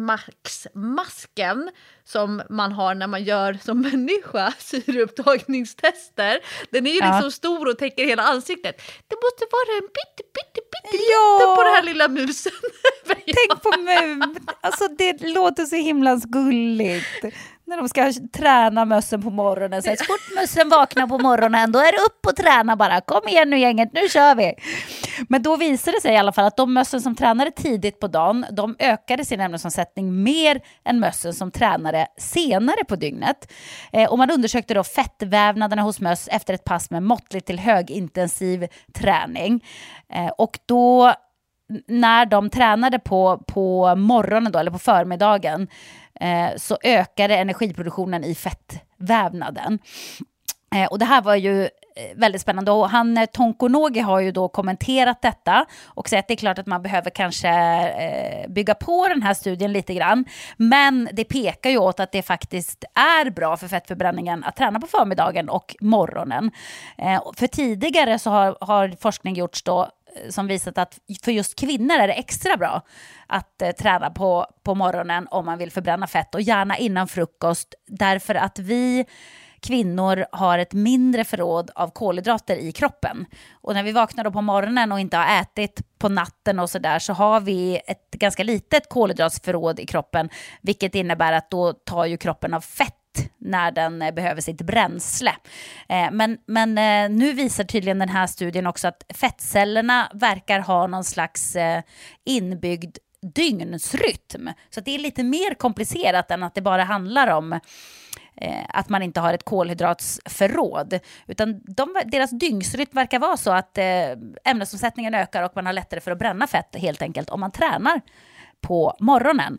max-masken som man har när man gör som människa syreupptagningstester. Den är ju ja. liksom stor och täcker hela ansiktet. Det måste vara en bitte, bitte, bitte ja. lite på den här lilla musen. Tänk på mus. Alltså det låter så himlans gulligt. När de ska träna mössen på morgonen. Så här, så fort mössen vaknar på morgonen, då är det upp och träna bara. Kom igen nu gänget, nu kör vi. Men då visade det sig i alla fall att de mössen som tränade tidigt på dagen, de ökade sin ämnesomsättning mer än mössen som tränade senare på dygnet. Eh, och man undersökte då fettvävnaderna hos möss efter ett pass med måttligt till högintensiv träning. Eh, och då när de tränade på, på morgonen då, eller på förmiddagen, eh, så ökade energiproduktionen i fettvävnaden. Eh, och det här var ju väldigt spännande. Och han, Tonkonogi, har ju då kommenterat detta och sagt att det är klart att man behöver kanske eh, bygga på den här studien lite grann. Men det pekar ju åt att det faktiskt är bra för fettförbränningen att träna på förmiddagen och morgonen. Eh, för tidigare så har, har forskning gjorts då som visat att för just kvinnor är det extra bra att eh, träna på, på morgonen om man vill förbränna fett, och gärna innan frukost, därför att vi kvinnor har ett mindre förråd av kolhydrater i kroppen. Och när vi vaknar då på morgonen och inte har ätit på natten och sådär, så har vi ett ganska litet kolhydratsförråd i kroppen, vilket innebär att då tar ju kroppen av fett när den eh, behöver sitt bränsle. Eh, men men eh, nu visar tydligen den här studien också att fettcellerna verkar ha någon slags eh, inbyggd dygnsrytm. Så att det är lite mer komplicerat än att det bara handlar om eh, att man inte har ett kolhydratsförråd. Utan de, deras dygnsrytm verkar vara så att eh, ämnesomsättningen ökar och man har lättare för att bränna fett helt enkelt om man tränar på morgonen.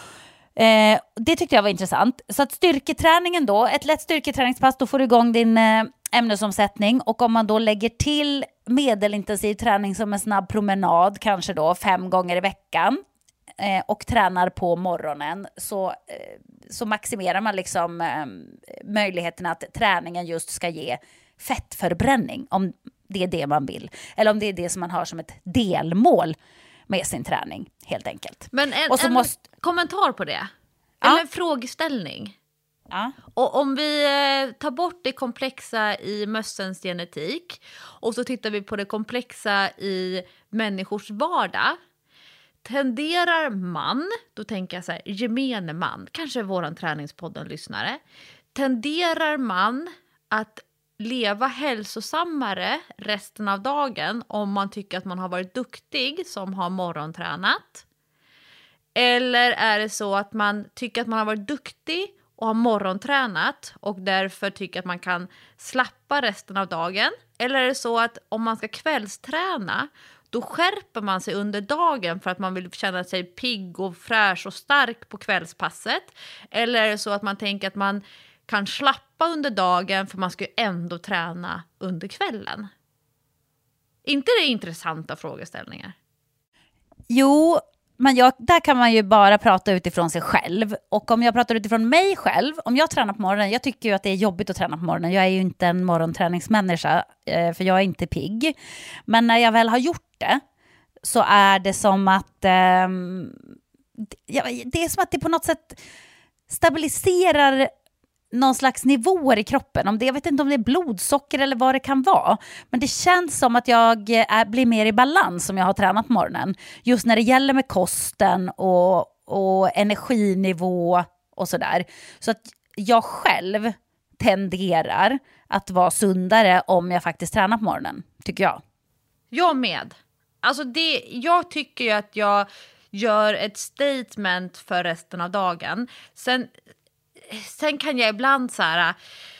Eh, det tyckte jag var intressant. Så att styrketräningen då, ett lätt styrketräningspass, då får du igång din eh, ämnesomsättning. Och om man då lägger till medelintensiv träning som en snabb promenad, kanske då fem gånger i veckan, eh, och tränar på morgonen, så, eh, så maximerar man liksom eh, möjligheten att träningen just ska ge fettförbränning, om det är det man vill. Eller om det är det som man har som ett delmål med sin träning, helt enkelt. Men en, och så en måste... kommentar på det. Ja. Eller en frågeställning. Ja. Och om vi eh, tar bort det komplexa i mössens genetik och så tittar vi på det komplexa i människors vardag. Tenderar man, då tänker jag så här, gemene man, kanske våran träningspodden-lyssnare, tenderar man att leva hälsosammare resten av dagen om man tycker att man har varit duktig som har morgontränat? Eller är det så att man tycker att man har varit duktig och har morgontränat och därför tycker att man kan slappa resten av dagen? Eller är det så att om man ska kvällsträna, då skärper man sig under dagen för att man vill känna sig pigg och fräsch och stark på kvällspasset? Eller är det så att man tänker att man kan slappa under dagen för man ska ju ändå träna under kvällen? Inte det intressanta frågeställningar? Jo, men jag, där kan man ju bara prata utifrån sig själv. Och om jag pratar utifrån mig själv, om jag tränar på morgonen, jag tycker ju att det är jobbigt att träna på morgonen. Jag är ju inte en morgonträningsmänniska, för jag är inte pigg. Men när jag väl har gjort det, så är det som att eh, det är som att det på något sätt stabiliserar någon slags nivåer i kroppen. Om det, jag vet inte om det är blodsocker eller vad det kan vara. Men det känns som att jag är, blir mer i balans om jag har tränat på morgonen. Just när det gäller med kosten och, och energinivå och sådär. Så att jag själv tenderar att vara sundare om jag faktiskt tränar på morgonen, tycker jag. Jag med. Alltså det, jag tycker ju att jag gör ett statement för resten av dagen. Sen... Sen kan jag ibland så här,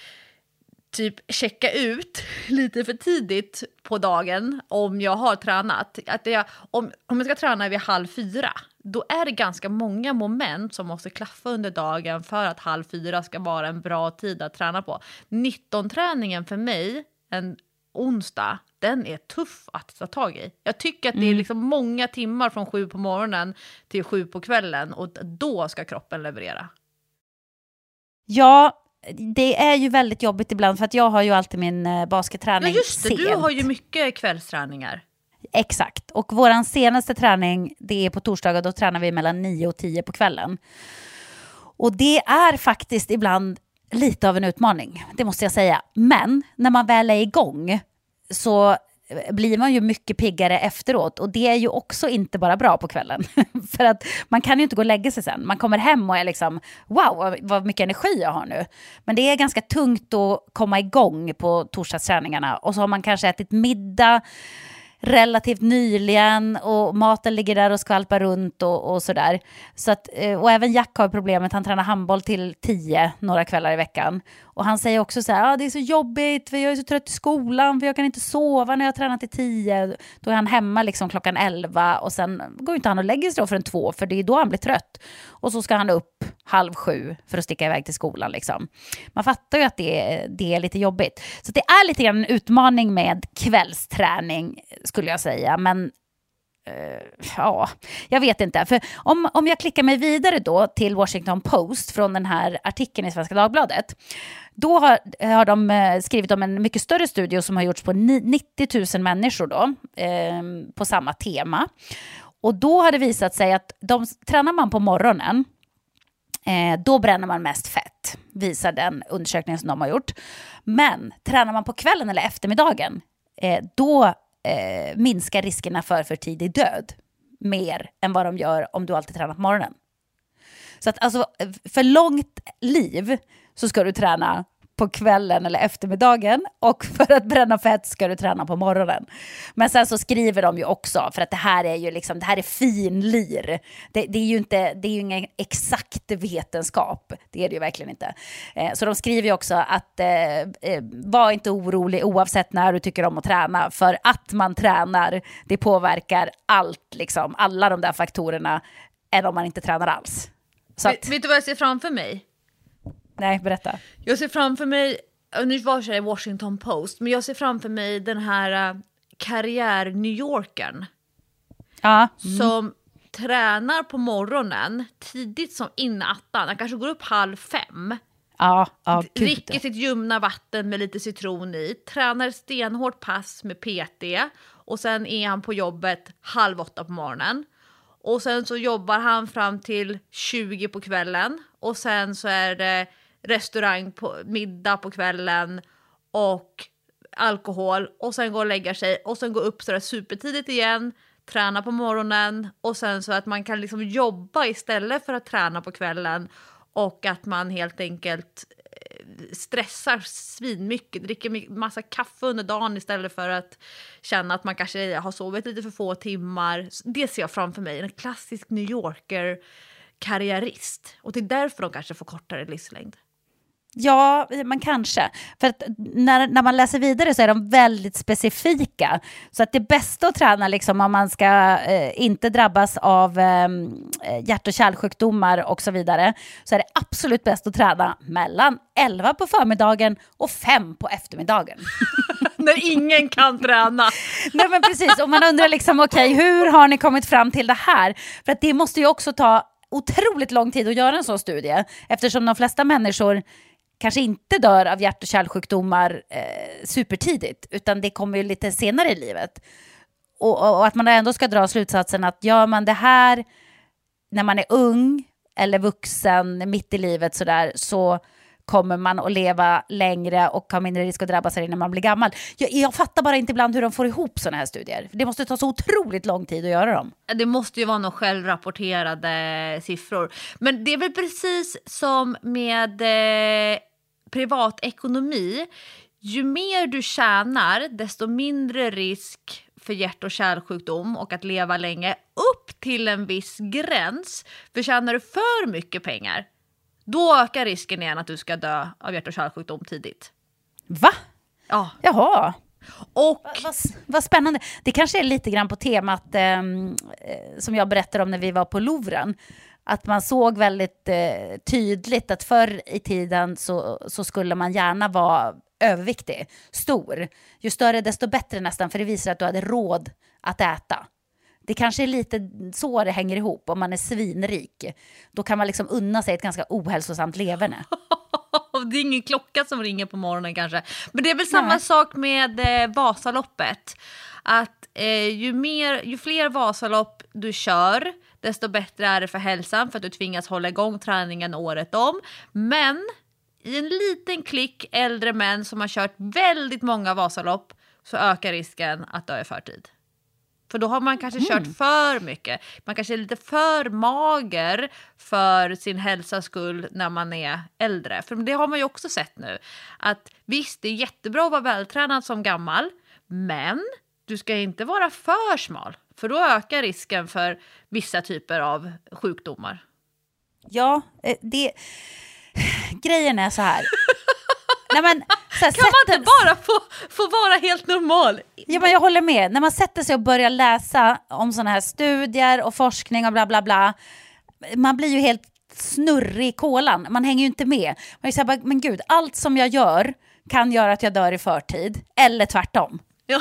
typ checka ut lite för tidigt på dagen om jag har tränat. Att jag, om, om jag ska träna vid halv fyra, då är det ganska många moment som måste klaffa under dagen för att halv fyra ska vara en bra tid att träna på. nitton-träningen för mig, en onsdag, den är tuff att ta tag i. Jag tycker att det är liksom många timmar från sju på morgonen till sju på kvällen och då ska kroppen leverera. Ja, det är ju väldigt jobbigt ibland för att jag har ju alltid min eh, basketträning Ja just det, sent. du har ju mycket kvällsträningar. Exakt, och våran senaste träning, det är på torsdagar, då tränar vi mellan nio och tio på kvällen. Och det är faktiskt ibland lite av en utmaning, det måste jag säga. Men när man väl är igång så blir man ju mycket piggare efteråt. Och det är ju också inte bara bra på kvällen. För att man kan ju inte gå och lägga sig sen. Man kommer hem och är liksom, wow, vad mycket energi jag har nu. Men det är ganska tungt att komma igång på torsdagsträningarna. Och så har man kanske ätit middag relativt nyligen och maten ligger där och skvalpar runt och, och sådär. Så att, och även Jack har problemet, han tränar handboll till tio några kvällar i veckan. Och han säger också så här, ah, det är så jobbigt för jag är så trött i skolan för jag kan inte sova när jag tränar till tio. Då är han hemma liksom klockan elva och sen går inte han och lägger sig då förrän två för det är då han blir trött. Och så ska han upp halv sju för att sticka iväg till skolan liksom. Man fattar ju att det är, det är lite jobbigt. Så det är lite grann en utmaning med kvällsträning skulle jag säga, men uh, ja, jag vet inte. För om, om jag klickar mig vidare då till Washington Post från den här artikeln i Svenska Dagbladet, då har, har de skrivit om en mycket större studie som har gjorts på nittio tusen människor då, eh, på samma tema. Och då har det visat sig att de, tränar man på morgonen Eh, då bränner man mest fett, visar den undersökningen som de har gjort. Men tränar man på kvällen eller eftermiddagen, eh, då eh, minskar riskerna för för tidig död mer än vad de gör om du alltid tränar på morgonen. Så att alltså, för långt liv så ska du träna på kvällen eller eftermiddagen, och för att bränna fett ska du träna på morgonen. Men sen så skriver de ju också, för att det här är ju liksom, det här är finlir. Det, det är ju inte, det är ju ingen exakt vetenskap, det är det ju verkligen inte. Eh, så de skriver ju också att eh, eh, var inte orolig oavsett när du tycker om att träna, för att man tränar, det påverkar allt, liksom, alla de där faktorerna, än om man inte tränar alls. Så att, vet, vet du vad jag ser framför mig? Nej, berätta. Jag ser framför mig, nu var det Washington Post, men jag ser framför mig den här uh, karriär-New Yorkern. Ja. Mm. Som tränar på morgonen tidigt som innan attan. Han kanske går upp halv fem. Ja, ja, dricker sitt ljumna vatten med lite citron i. Tränar stenhårt pass med P T. Och sen är han på jobbet halv åtta på morgonen. Och sen så jobbar han fram till tjugo på kvällen. Och sen så är det restaurang på middag på kvällen och alkohol. Och sen går och lägger sig. Och sen går upp så där supertidigt igen. Träna på morgonen. Och sen så att man kan liksom jobba istället för att träna på kvällen. Och att man helt enkelt stressar svinmycket. Dricker massa kaffe under dagen istället för att känna att man kanske har sovit lite för få timmar. Det ser jag framför mig. En klassisk New Yorker karriärist. Och det är därför de kanske får kortare livslängd. Ja, man kanske. För att när, när man läser vidare så är de väldigt specifika. Så att det bästa att träna liksom, om man ska eh, inte drabbas av eh, hjärt- och kärlsjukdomar och så vidare, så är det absolut bäst att träna mellan elva på förmiddagen och fem på eftermiddagen. När ingen kan träna. Nej, men precis. Och man undrar liksom, okej, okay, hur har ni kommit fram till det här? För att det måste ju också ta otroligt lång tid att göra en sån studie, eftersom de flesta människor kanske inte dör av hjärt- och kärlsjukdomar eh, supertidigt, utan det kommer ju lite senare i livet. Och, och, och att man ändå ska dra slutsatsen att gör man det här när man är ung eller vuxen mitt i livet sådär, så kommer man att leva längre och ha mindre risk att drabbas när man blir gammal. Jag, jag fattar bara inte ibland hur de får ihop sådana här studier. Det måste ta så otroligt lång tid att göra dem. Det måste ju vara några självrapporterade siffror. Men det är väl precis som med eh, privatekonomi. Ju mer du tjänar, desto mindre risk för hjärt- och kärlsjukdom och att leva länge, upp till en viss gräns. För tjänar du för mycket pengar, då ökar risken igen att du ska dö av hjärt- och kärlsjukdom tidigt. Va? Ja. Jaha. Och vad, vad, vad spännande. Det kanske är lite grann på temat eh, som jag berättade om när vi var på Louvren. Att man såg väldigt eh, tydligt att förr i tiden så, så skulle man gärna vara överviktig, stor. Ju större desto bättre nästan, för det visar att du hade råd att äta. Det kanske är lite så det hänger ihop. Om man är svinrik, då kan man liksom unna sig ett ganska ohälsosamt leverne. Det är ingen klocka som ringer på morgonen kanske. Men det är väl samma Nej. sak med eh, Vasaloppet. Att eh, ju, mer, ju fler Vasalopp du kör, desto bättre är det för hälsan. För att du tvingas hålla igång träningen året om. Men i en liten klick äldre män som har kört väldigt många Vasalopp, så ökar risken att dö i förtid. För då har man kanske mm. kört för mycket. Man kanske är lite för mager för sin hälsas skull när man är äldre. För det har man ju också sett nu. Att visst, det är jättebra att vara vältränad som gammal. Men du ska inte vara för smal. För då ökar risken för vissa typer av sjukdomar. Ja, det... Grejen är så här... Nej, men, så här, kan man inte bara få, få vara helt normal? Ja, men jag håller med. När man sätter sig och börjar läsa om såna här studier och forskning och bla bla bla, man blir ju helt snurrig i kolan. Man hänger ju inte med. Man säger bara, men gud, allt som jag gör kan göra att jag dör i förtid. Eller tvärtom. Ja.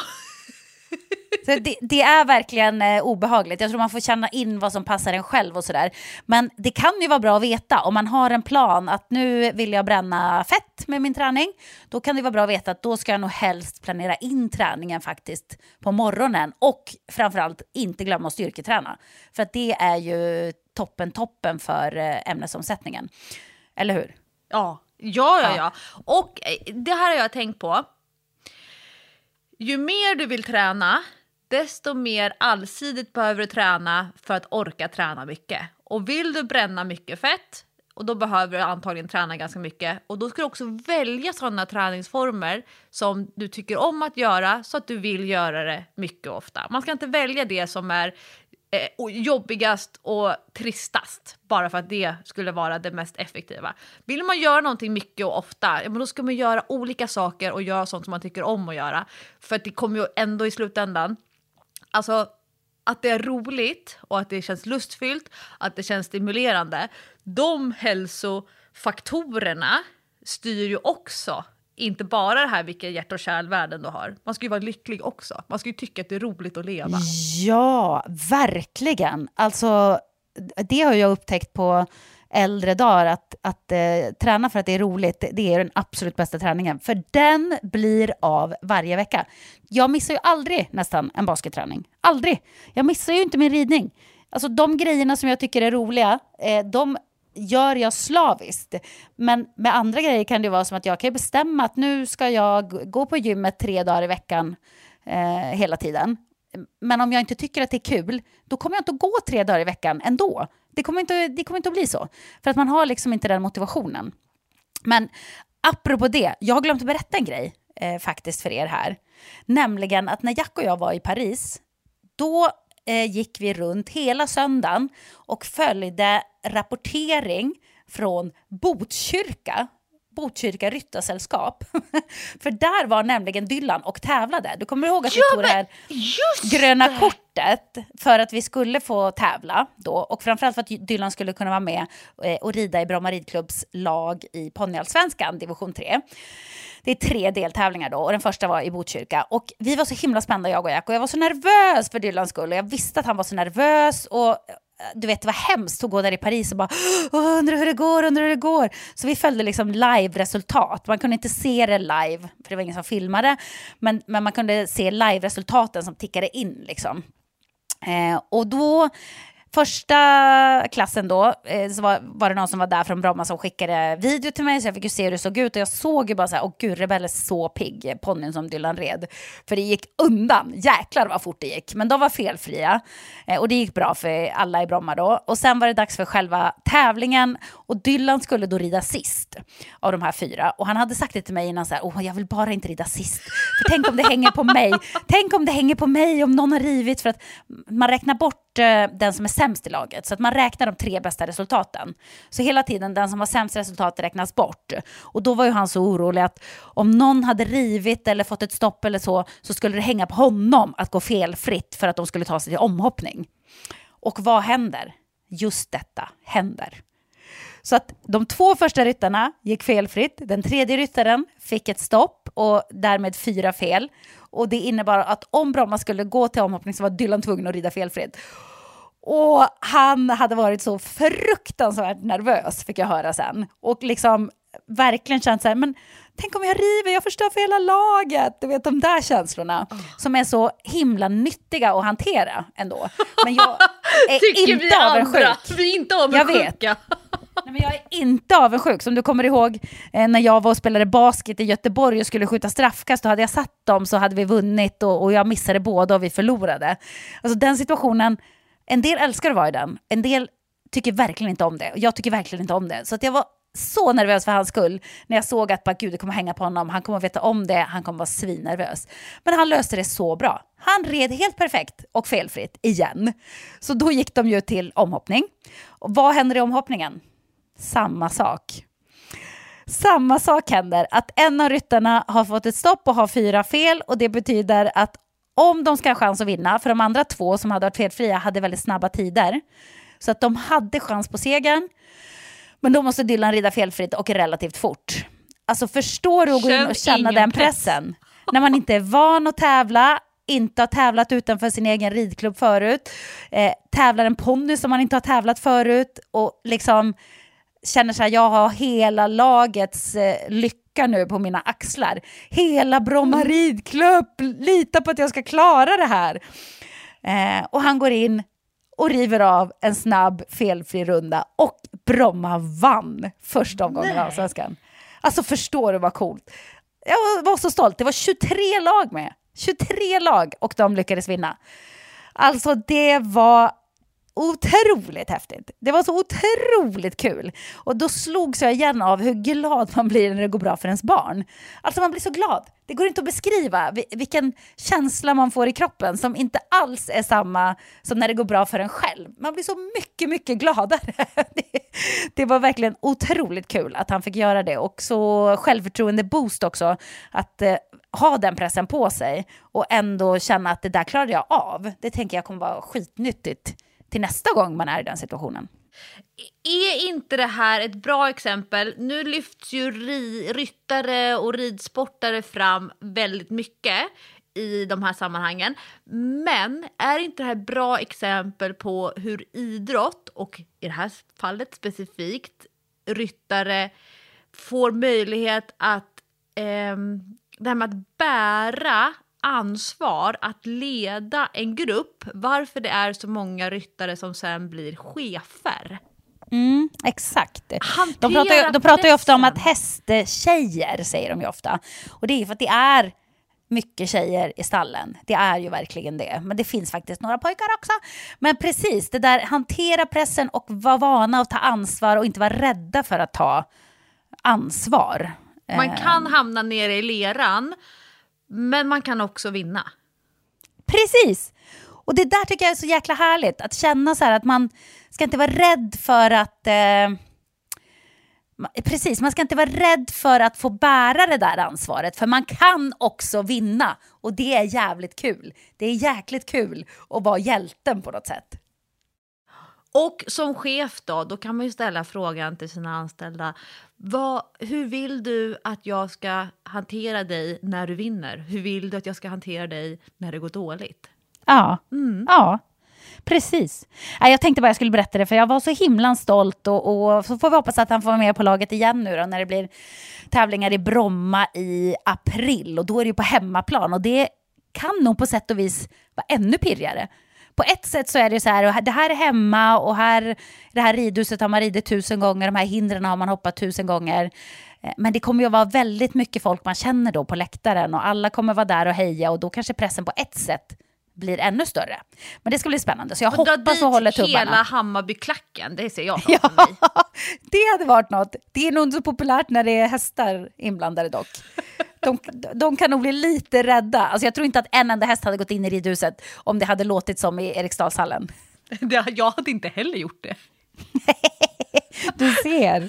Så det, det är verkligen eh, obehagligt. Jag tror man får känna in vad som passar en själv och sådär. Men det kan ju vara bra att veta. Om man har en plan att nu vill jag bränna fett med min träning, då kan det vara bra att veta att då ska jag nog helst planera in träningen faktiskt på morgonen. Och framförallt inte glömma att styrketräna. För att det är ju toppen toppen för eh, ämnesomsättningen. Eller hur? Ja, ja, ja, ja. Och det här har jag tänkt på. Ju mer du vill träna, desto mer allsidigt behöver du träna för att orka träna mycket. Och vill du bränna mycket fett, och då behöver du antagligen träna ganska mycket. Och då ska du också välja sådana träningsformer som du tycker om att göra, så att du vill göra det mycket ofta. Man ska inte välja det som är eh, jobbigast och tristast, bara för att det skulle vara det mest effektiva. Vill man göra någonting mycket och ofta, ja, men då ska man göra olika saker och göra sånt som man tycker om att göra. För att det kommer ju ändå i slutändan, alltså att det är roligt och att det känns lustfyllt, att det känns stimulerande. De hälsofaktorerna styr ju också, inte bara det här vilka hjärt- och kärlvärden du har. Man ska ju vara lycklig också. Man ska ju tycka att det är roligt att leva. Ja, verkligen. Alltså, det har jag upptäckt på äldre dagar, att, att eh, träna för att det är roligt, det är den absolut bästa träningen. För den blir av varje vecka. Jag missar ju aldrig nästan en basketträning. Aldrig. Jag missar ju inte min ridning. Alltså de grejerna som jag tycker är roliga, eh, de gör jag slaviskt. Men med andra grejer kan det vara som att jag kan bestämma att nu ska jag gå på gymmet tre dagar i veckan eh, hela tiden. Men om jag inte tycker att det är kul, då kommer jag inte att gå tre dagar i veckan ändå. Det kommer inte, det kommer inte att bli så. För att man har liksom inte den motivationen. Men apropå det, jag har glömt att berätta en grej eh, faktiskt för er här. Nämligen att när Jack och jag var i Paris, då eh, gick vi runt hela söndagen och följde rapportering från Botkyrka. Botkyrka ryttarsällskap. För där var nämligen Dylan och tävlade. Du kommer ihåg att vi ja, tog det här gröna det. kortet för att vi skulle få tävla då. Och framförallt för att Dylan skulle kunna vara med och rida i Bromma ridklubbs lag i ponnyallsvenskan, division tre. Det är tre deltävlingar då, och den första var i Botkyrka. Och vi var så himla spända, jag och Jack. Och jag var så nervös för Dylans skull. Och jag visste att han var så nervös, och du vet, det var hemskt att gå där i Paris och bara undrar hur det går, undrar hur det går. Så vi följde liksom live-resultat. Man kunde inte se det live, för det var ingen som filmade. Men, men man kunde se live-resultaten som tickade in liksom. Eh, och då, första klassen då, eh, så var, var det någon som var där från Bromma som skickade video till mig, så jag fick ju se hur det såg ut. Och jag såg ju bara så här, åh gud, Rebell är så pigg, ponnyn som Dylan red. För det gick undan, jäklar vad fort det gick. Men de var felfria, eh, och det gick bra för alla i Bromma då. Och sen var det dags för själva tävlingen, och Dylan skulle då rida sist av de här fyra. Och han hade sagt det till mig innan så här, åh jag vill bara inte rida sist. För tänk om det hänger på mig. Tänk om det hänger på mig, om någon har rivit, för att man räknar bort den som är sämst i laget. Så att man räknar de tre bästa resultaten. Så hela tiden den som har sämst resultat räknas bort. Och då var ju han så orolig att om någon hade rivit eller fått ett stopp eller så, så skulle det hänga på honom att gå felfritt för att de skulle ta sig till omhoppning. Och vad händer? Just detta händer. Så att de två första ryttarna gick felfritt. Den tredje ryttaren fick ett stopp och därmed fyra fel. Och det innebar att om Bromma skulle gå till omhoppning så var Dylan tvungen att rida felfritt. Och han hade varit så fruktansvärt nervös, fick jag höra sen. Och liksom verkligen känt så här, men tänk om jag river, jag förstör för hela laget. Du vet, de där känslorna oh. som är så himla nyttiga att hantera ändå. Men jag är Tycker inte vi avundsjuk. Andra. Vi är inte avundsjuka. Jag vet. Nej, men jag är inte avundsjuk. Som du kommer ihåg eh, när jag var och spelade basket i Göteborg och skulle skjuta straffkast, då hade jag satt dem så hade vi vunnit, och, och jag missade båda och vi förlorade. Alltså den situationen, en del älskar att vara i den. En del tycker verkligen inte om det. Och jag tycker verkligen inte om det. Så att jag var så nervös för hans skull när jag såg att bara, gud, det kommer hänga på honom. Han kommer att veta om det. Han kommer vara svinnervös. Men han löste det så bra. Han red helt perfekt och felfritt igen. Så då gick de ju till omhoppning. Och vad händer i omhoppningen? Samma sak. Samma sak händer. Att en av ryttarna har fått ett stopp och har fyra fel. Och det betyder att om de ska ha chans att vinna, för de andra två som hade varit felfria hade väldigt snabba tider. Så att de hade chans på segern. Men då måste Dylan rida felfritt och relativt fort. Alltså förstår du att gå in och känna den pressen? Press. När man inte är van att tävla, inte har tävlat utanför sin egen ridklubb förut. Eh, tävlar en ponny som man inte har tävlat förut. Och liksom känner sig, jag har hela lagets eh, lycka nu på mina axlar. Hela Bromma ridklubb, lita på att jag ska klara det här. Eh, och han går in och river av en snabb felfri runda och Bromma vann första omgången av Svenskan. Alltså förstår du vad coolt. Jag var så stolt. Det var tjugotre lag med. tjugotre lag och de lyckades vinna. Alltså det var otroligt häftigt. Det var så otroligt kul. Och då slogs jag igen av hur glad man blir när det går bra för ens barn. Alltså man blir så glad. Det går inte att beskriva vilken känsla man får i kroppen som inte alls är samma som när det går bra för en själv. Man blir så mycket, mycket gladare. Det, det var verkligen otroligt kul att han fick göra det. Och så självförtroende boost också. Att eh, ha den pressen på sig och ändå känna att det där klarade jag av. Det tänker jag kommer vara skitnyttigt till nästa gång man är i den situationen. Är inte det här ett bra exempel? Nu lyfts ju ri- ryttare och ridsportare fram väldigt mycket i de här sammanhangen. Men är inte det här ett bra exempel på hur idrott och i det här fallet specifikt ryttare får möjlighet att eh, det här med att bära ansvar, att leda en grupp, varför det är så många ryttare som sen blir chefer. Mm, exakt. De Hantera pratar, ju, de pratar ju ofta om att pressen. hästtjejer, säger de ju ofta. Och det är för att det är mycket tjejer i stallen. Det är ju verkligen det. Men det finns faktiskt några pojkar också. Men precis, det där hantera pressen och vara vana att ta ansvar och inte vara rädda för att ta ansvar. Man kan hamna nere i leran, men man kan också vinna. Precis. Och det där tycker jag är så jäkla härligt. Att känna så här att man ska inte vara rädd för att... Eh, precis, man ska inte vara rädd för att få bära det där ansvaret. För man kan också vinna. Och det är jävligt kul. Det är jäkligt kul att vara hjälten på något sätt. Och som chef då, då kan man ju ställa frågan till sina anställda. Vad, hur vill du att jag ska hantera dig när du vinner? Hur vill du att jag ska hantera dig när det går dåligt? Ja, Mm. ja. Precis. Jag tänkte bara jag skulle berätta det för jag var så himla stolt och, och så får vi hoppas att han får vara med på laget igen nu då, när det blir tävlingar i Bromma i april och då är det ju på hemmaplan och det kan nog på sätt och vis vara ännu pirrigare. På ett sätt så är det så här, det här är hemma och här, det här ridhuset har man ridit tusen gånger, de här hindren har man hoppat tusen gånger. Men det kommer ju att vara väldigt mycket folk man känner då på läktaren och alla kommer vara där och heja och då kanske pressen på ett sätt blir ännu större. Men det ska bli spännande så jag Och dra hoppas dit och håller tummarna. hela Hammarbyklacken, det ser jag Ja, framför mig. det hade varit något. Det är nog inte så populärt när det är hästar inblandade dock. De, de kan nog bli lite rädda. Alltså jag tror inte att en enda häst hade gått in i ridhuset om det hade låtit som i Eriksdalshallen. Det, jag hade inte heller gjort det. Du ser.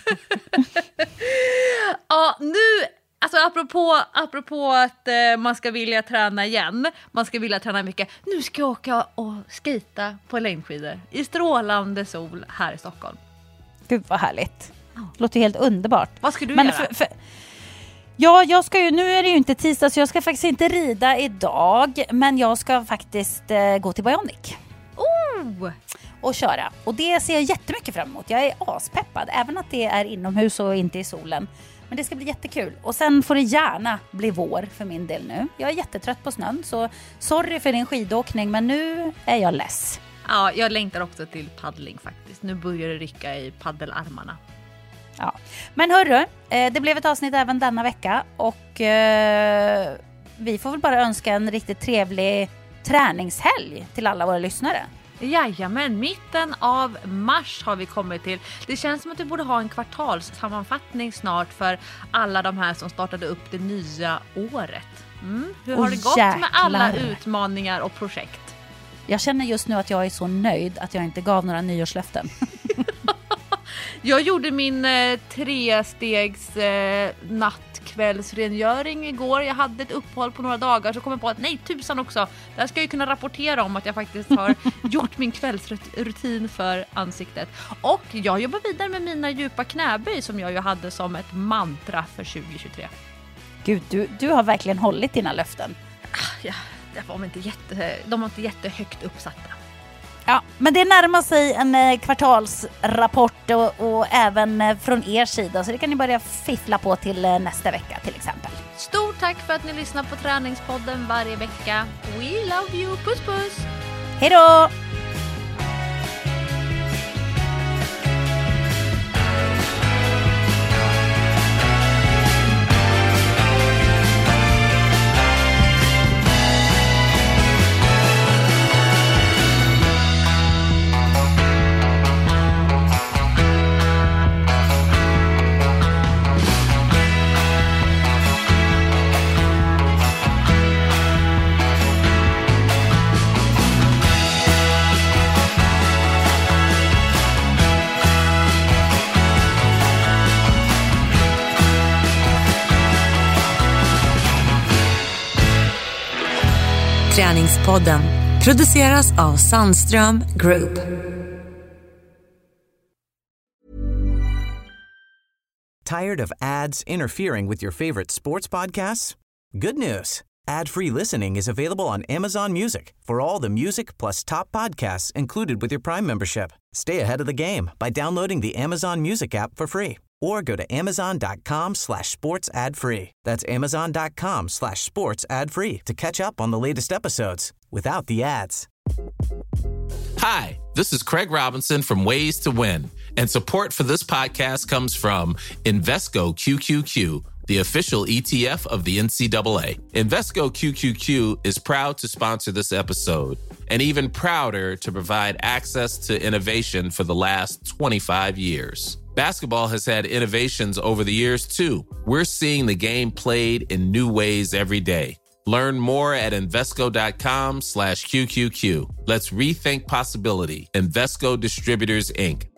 Ja, nu... Alltså apropå, apropå att eh, man ska vilja träna igen, man ska vilja träna mycket. Nu ska jag åka och skita på längdskidor i strålande sol här i Stockholm. Gud vad härligt. Det låter helt underbart. Vad ska du Men göra? för, för, ja, jag ska ju, nu är det ju inte tisdag så jag ska faktiskt inte rida idag. Men jag ska faktiskt eh, gå till Bionic. Oh! Och köra. Och det ser jag jättemycket fram emot. Jag är aspeppad, även att det är inomhus och inte i solen. Men det ska bli jättekul. Och sen får det gärna bli vår för min del nu. Jag är jättetrött på snön, så sorry för din skidåkning, men nu är jag less. Ja, jag längtar också till paddling faktiskt. Nu börjar det rycka i paddelarmarna. Ja. Men hörru, eh, det blev ett avsnitt även denna vecka. Och eh, vi får väl bara önska en riktigt trevlig träningshelg till alla våra lyssnare. Jajamän, mitten av mars har vi kommit till. Det känns som att vi borde ha en kvartalssammanfattning snart för alla de här som startade upp det nya året. Mm. Hur har Åh, det gått jäklar. med alla utmaningar och projekt? Jag känner just nu att jag är så nöjd att jag inte gav några nyårslöften. Jag gjorde min eh, trestegs eh, nattkvällsrengöring igår. Jag hade ett uppehåll på några dagar så kom jag på att nej tusan också. Där ska jag kunna rapportera om att jag faktiskt har gjort min kvällsrutin för ansiktet. Och jag jobbar vidare med mina djupa knäböj som jag ju hade som ett mantra för tjugo tjugotre. Gud, du, du har verkligen hållit dina löften. Ja, det var inte jätte, de var inte jättehögt uppsatta. Ja, men det närmar sig en eh, kvartalsrapport och, och även eh, från er sida. Så det kan ni börja fiffla på till eh, nästa vecka till exempel. Stort tack för att ni lyssnar på Träningspodden varje vecka. We love you, puss puss! Hej då! Träningspodden produceras av Sandström Group. Tired of ads interfering with your favorite sports podcasts? Good news. Ad-free listening is available on Amazon Music for all the music plus top podcasts included with your Prime membership. Stay ahead of the game by downloading the Amazon Music app for free or go to amazon.com slash sports ad free. That's amazon.com slash sports ad free to catch up on the latest episodes without the ads. Hi, this is Craig Robinson from Ways to Win, and support for this podcast comes from Invesco Q Q Q, the official E T F of the N C double A. Invesco Q Q Q is proud to sponsor this episode, and even prouder to provide access to innovation for the last twenty-five years. Basketball has had innovations over the years, too. We're seeing the game played in new ways every day. Learn more at Invesco.com slash QQQ. Let's rethink possibility. Invesco Distributors, Incorporated.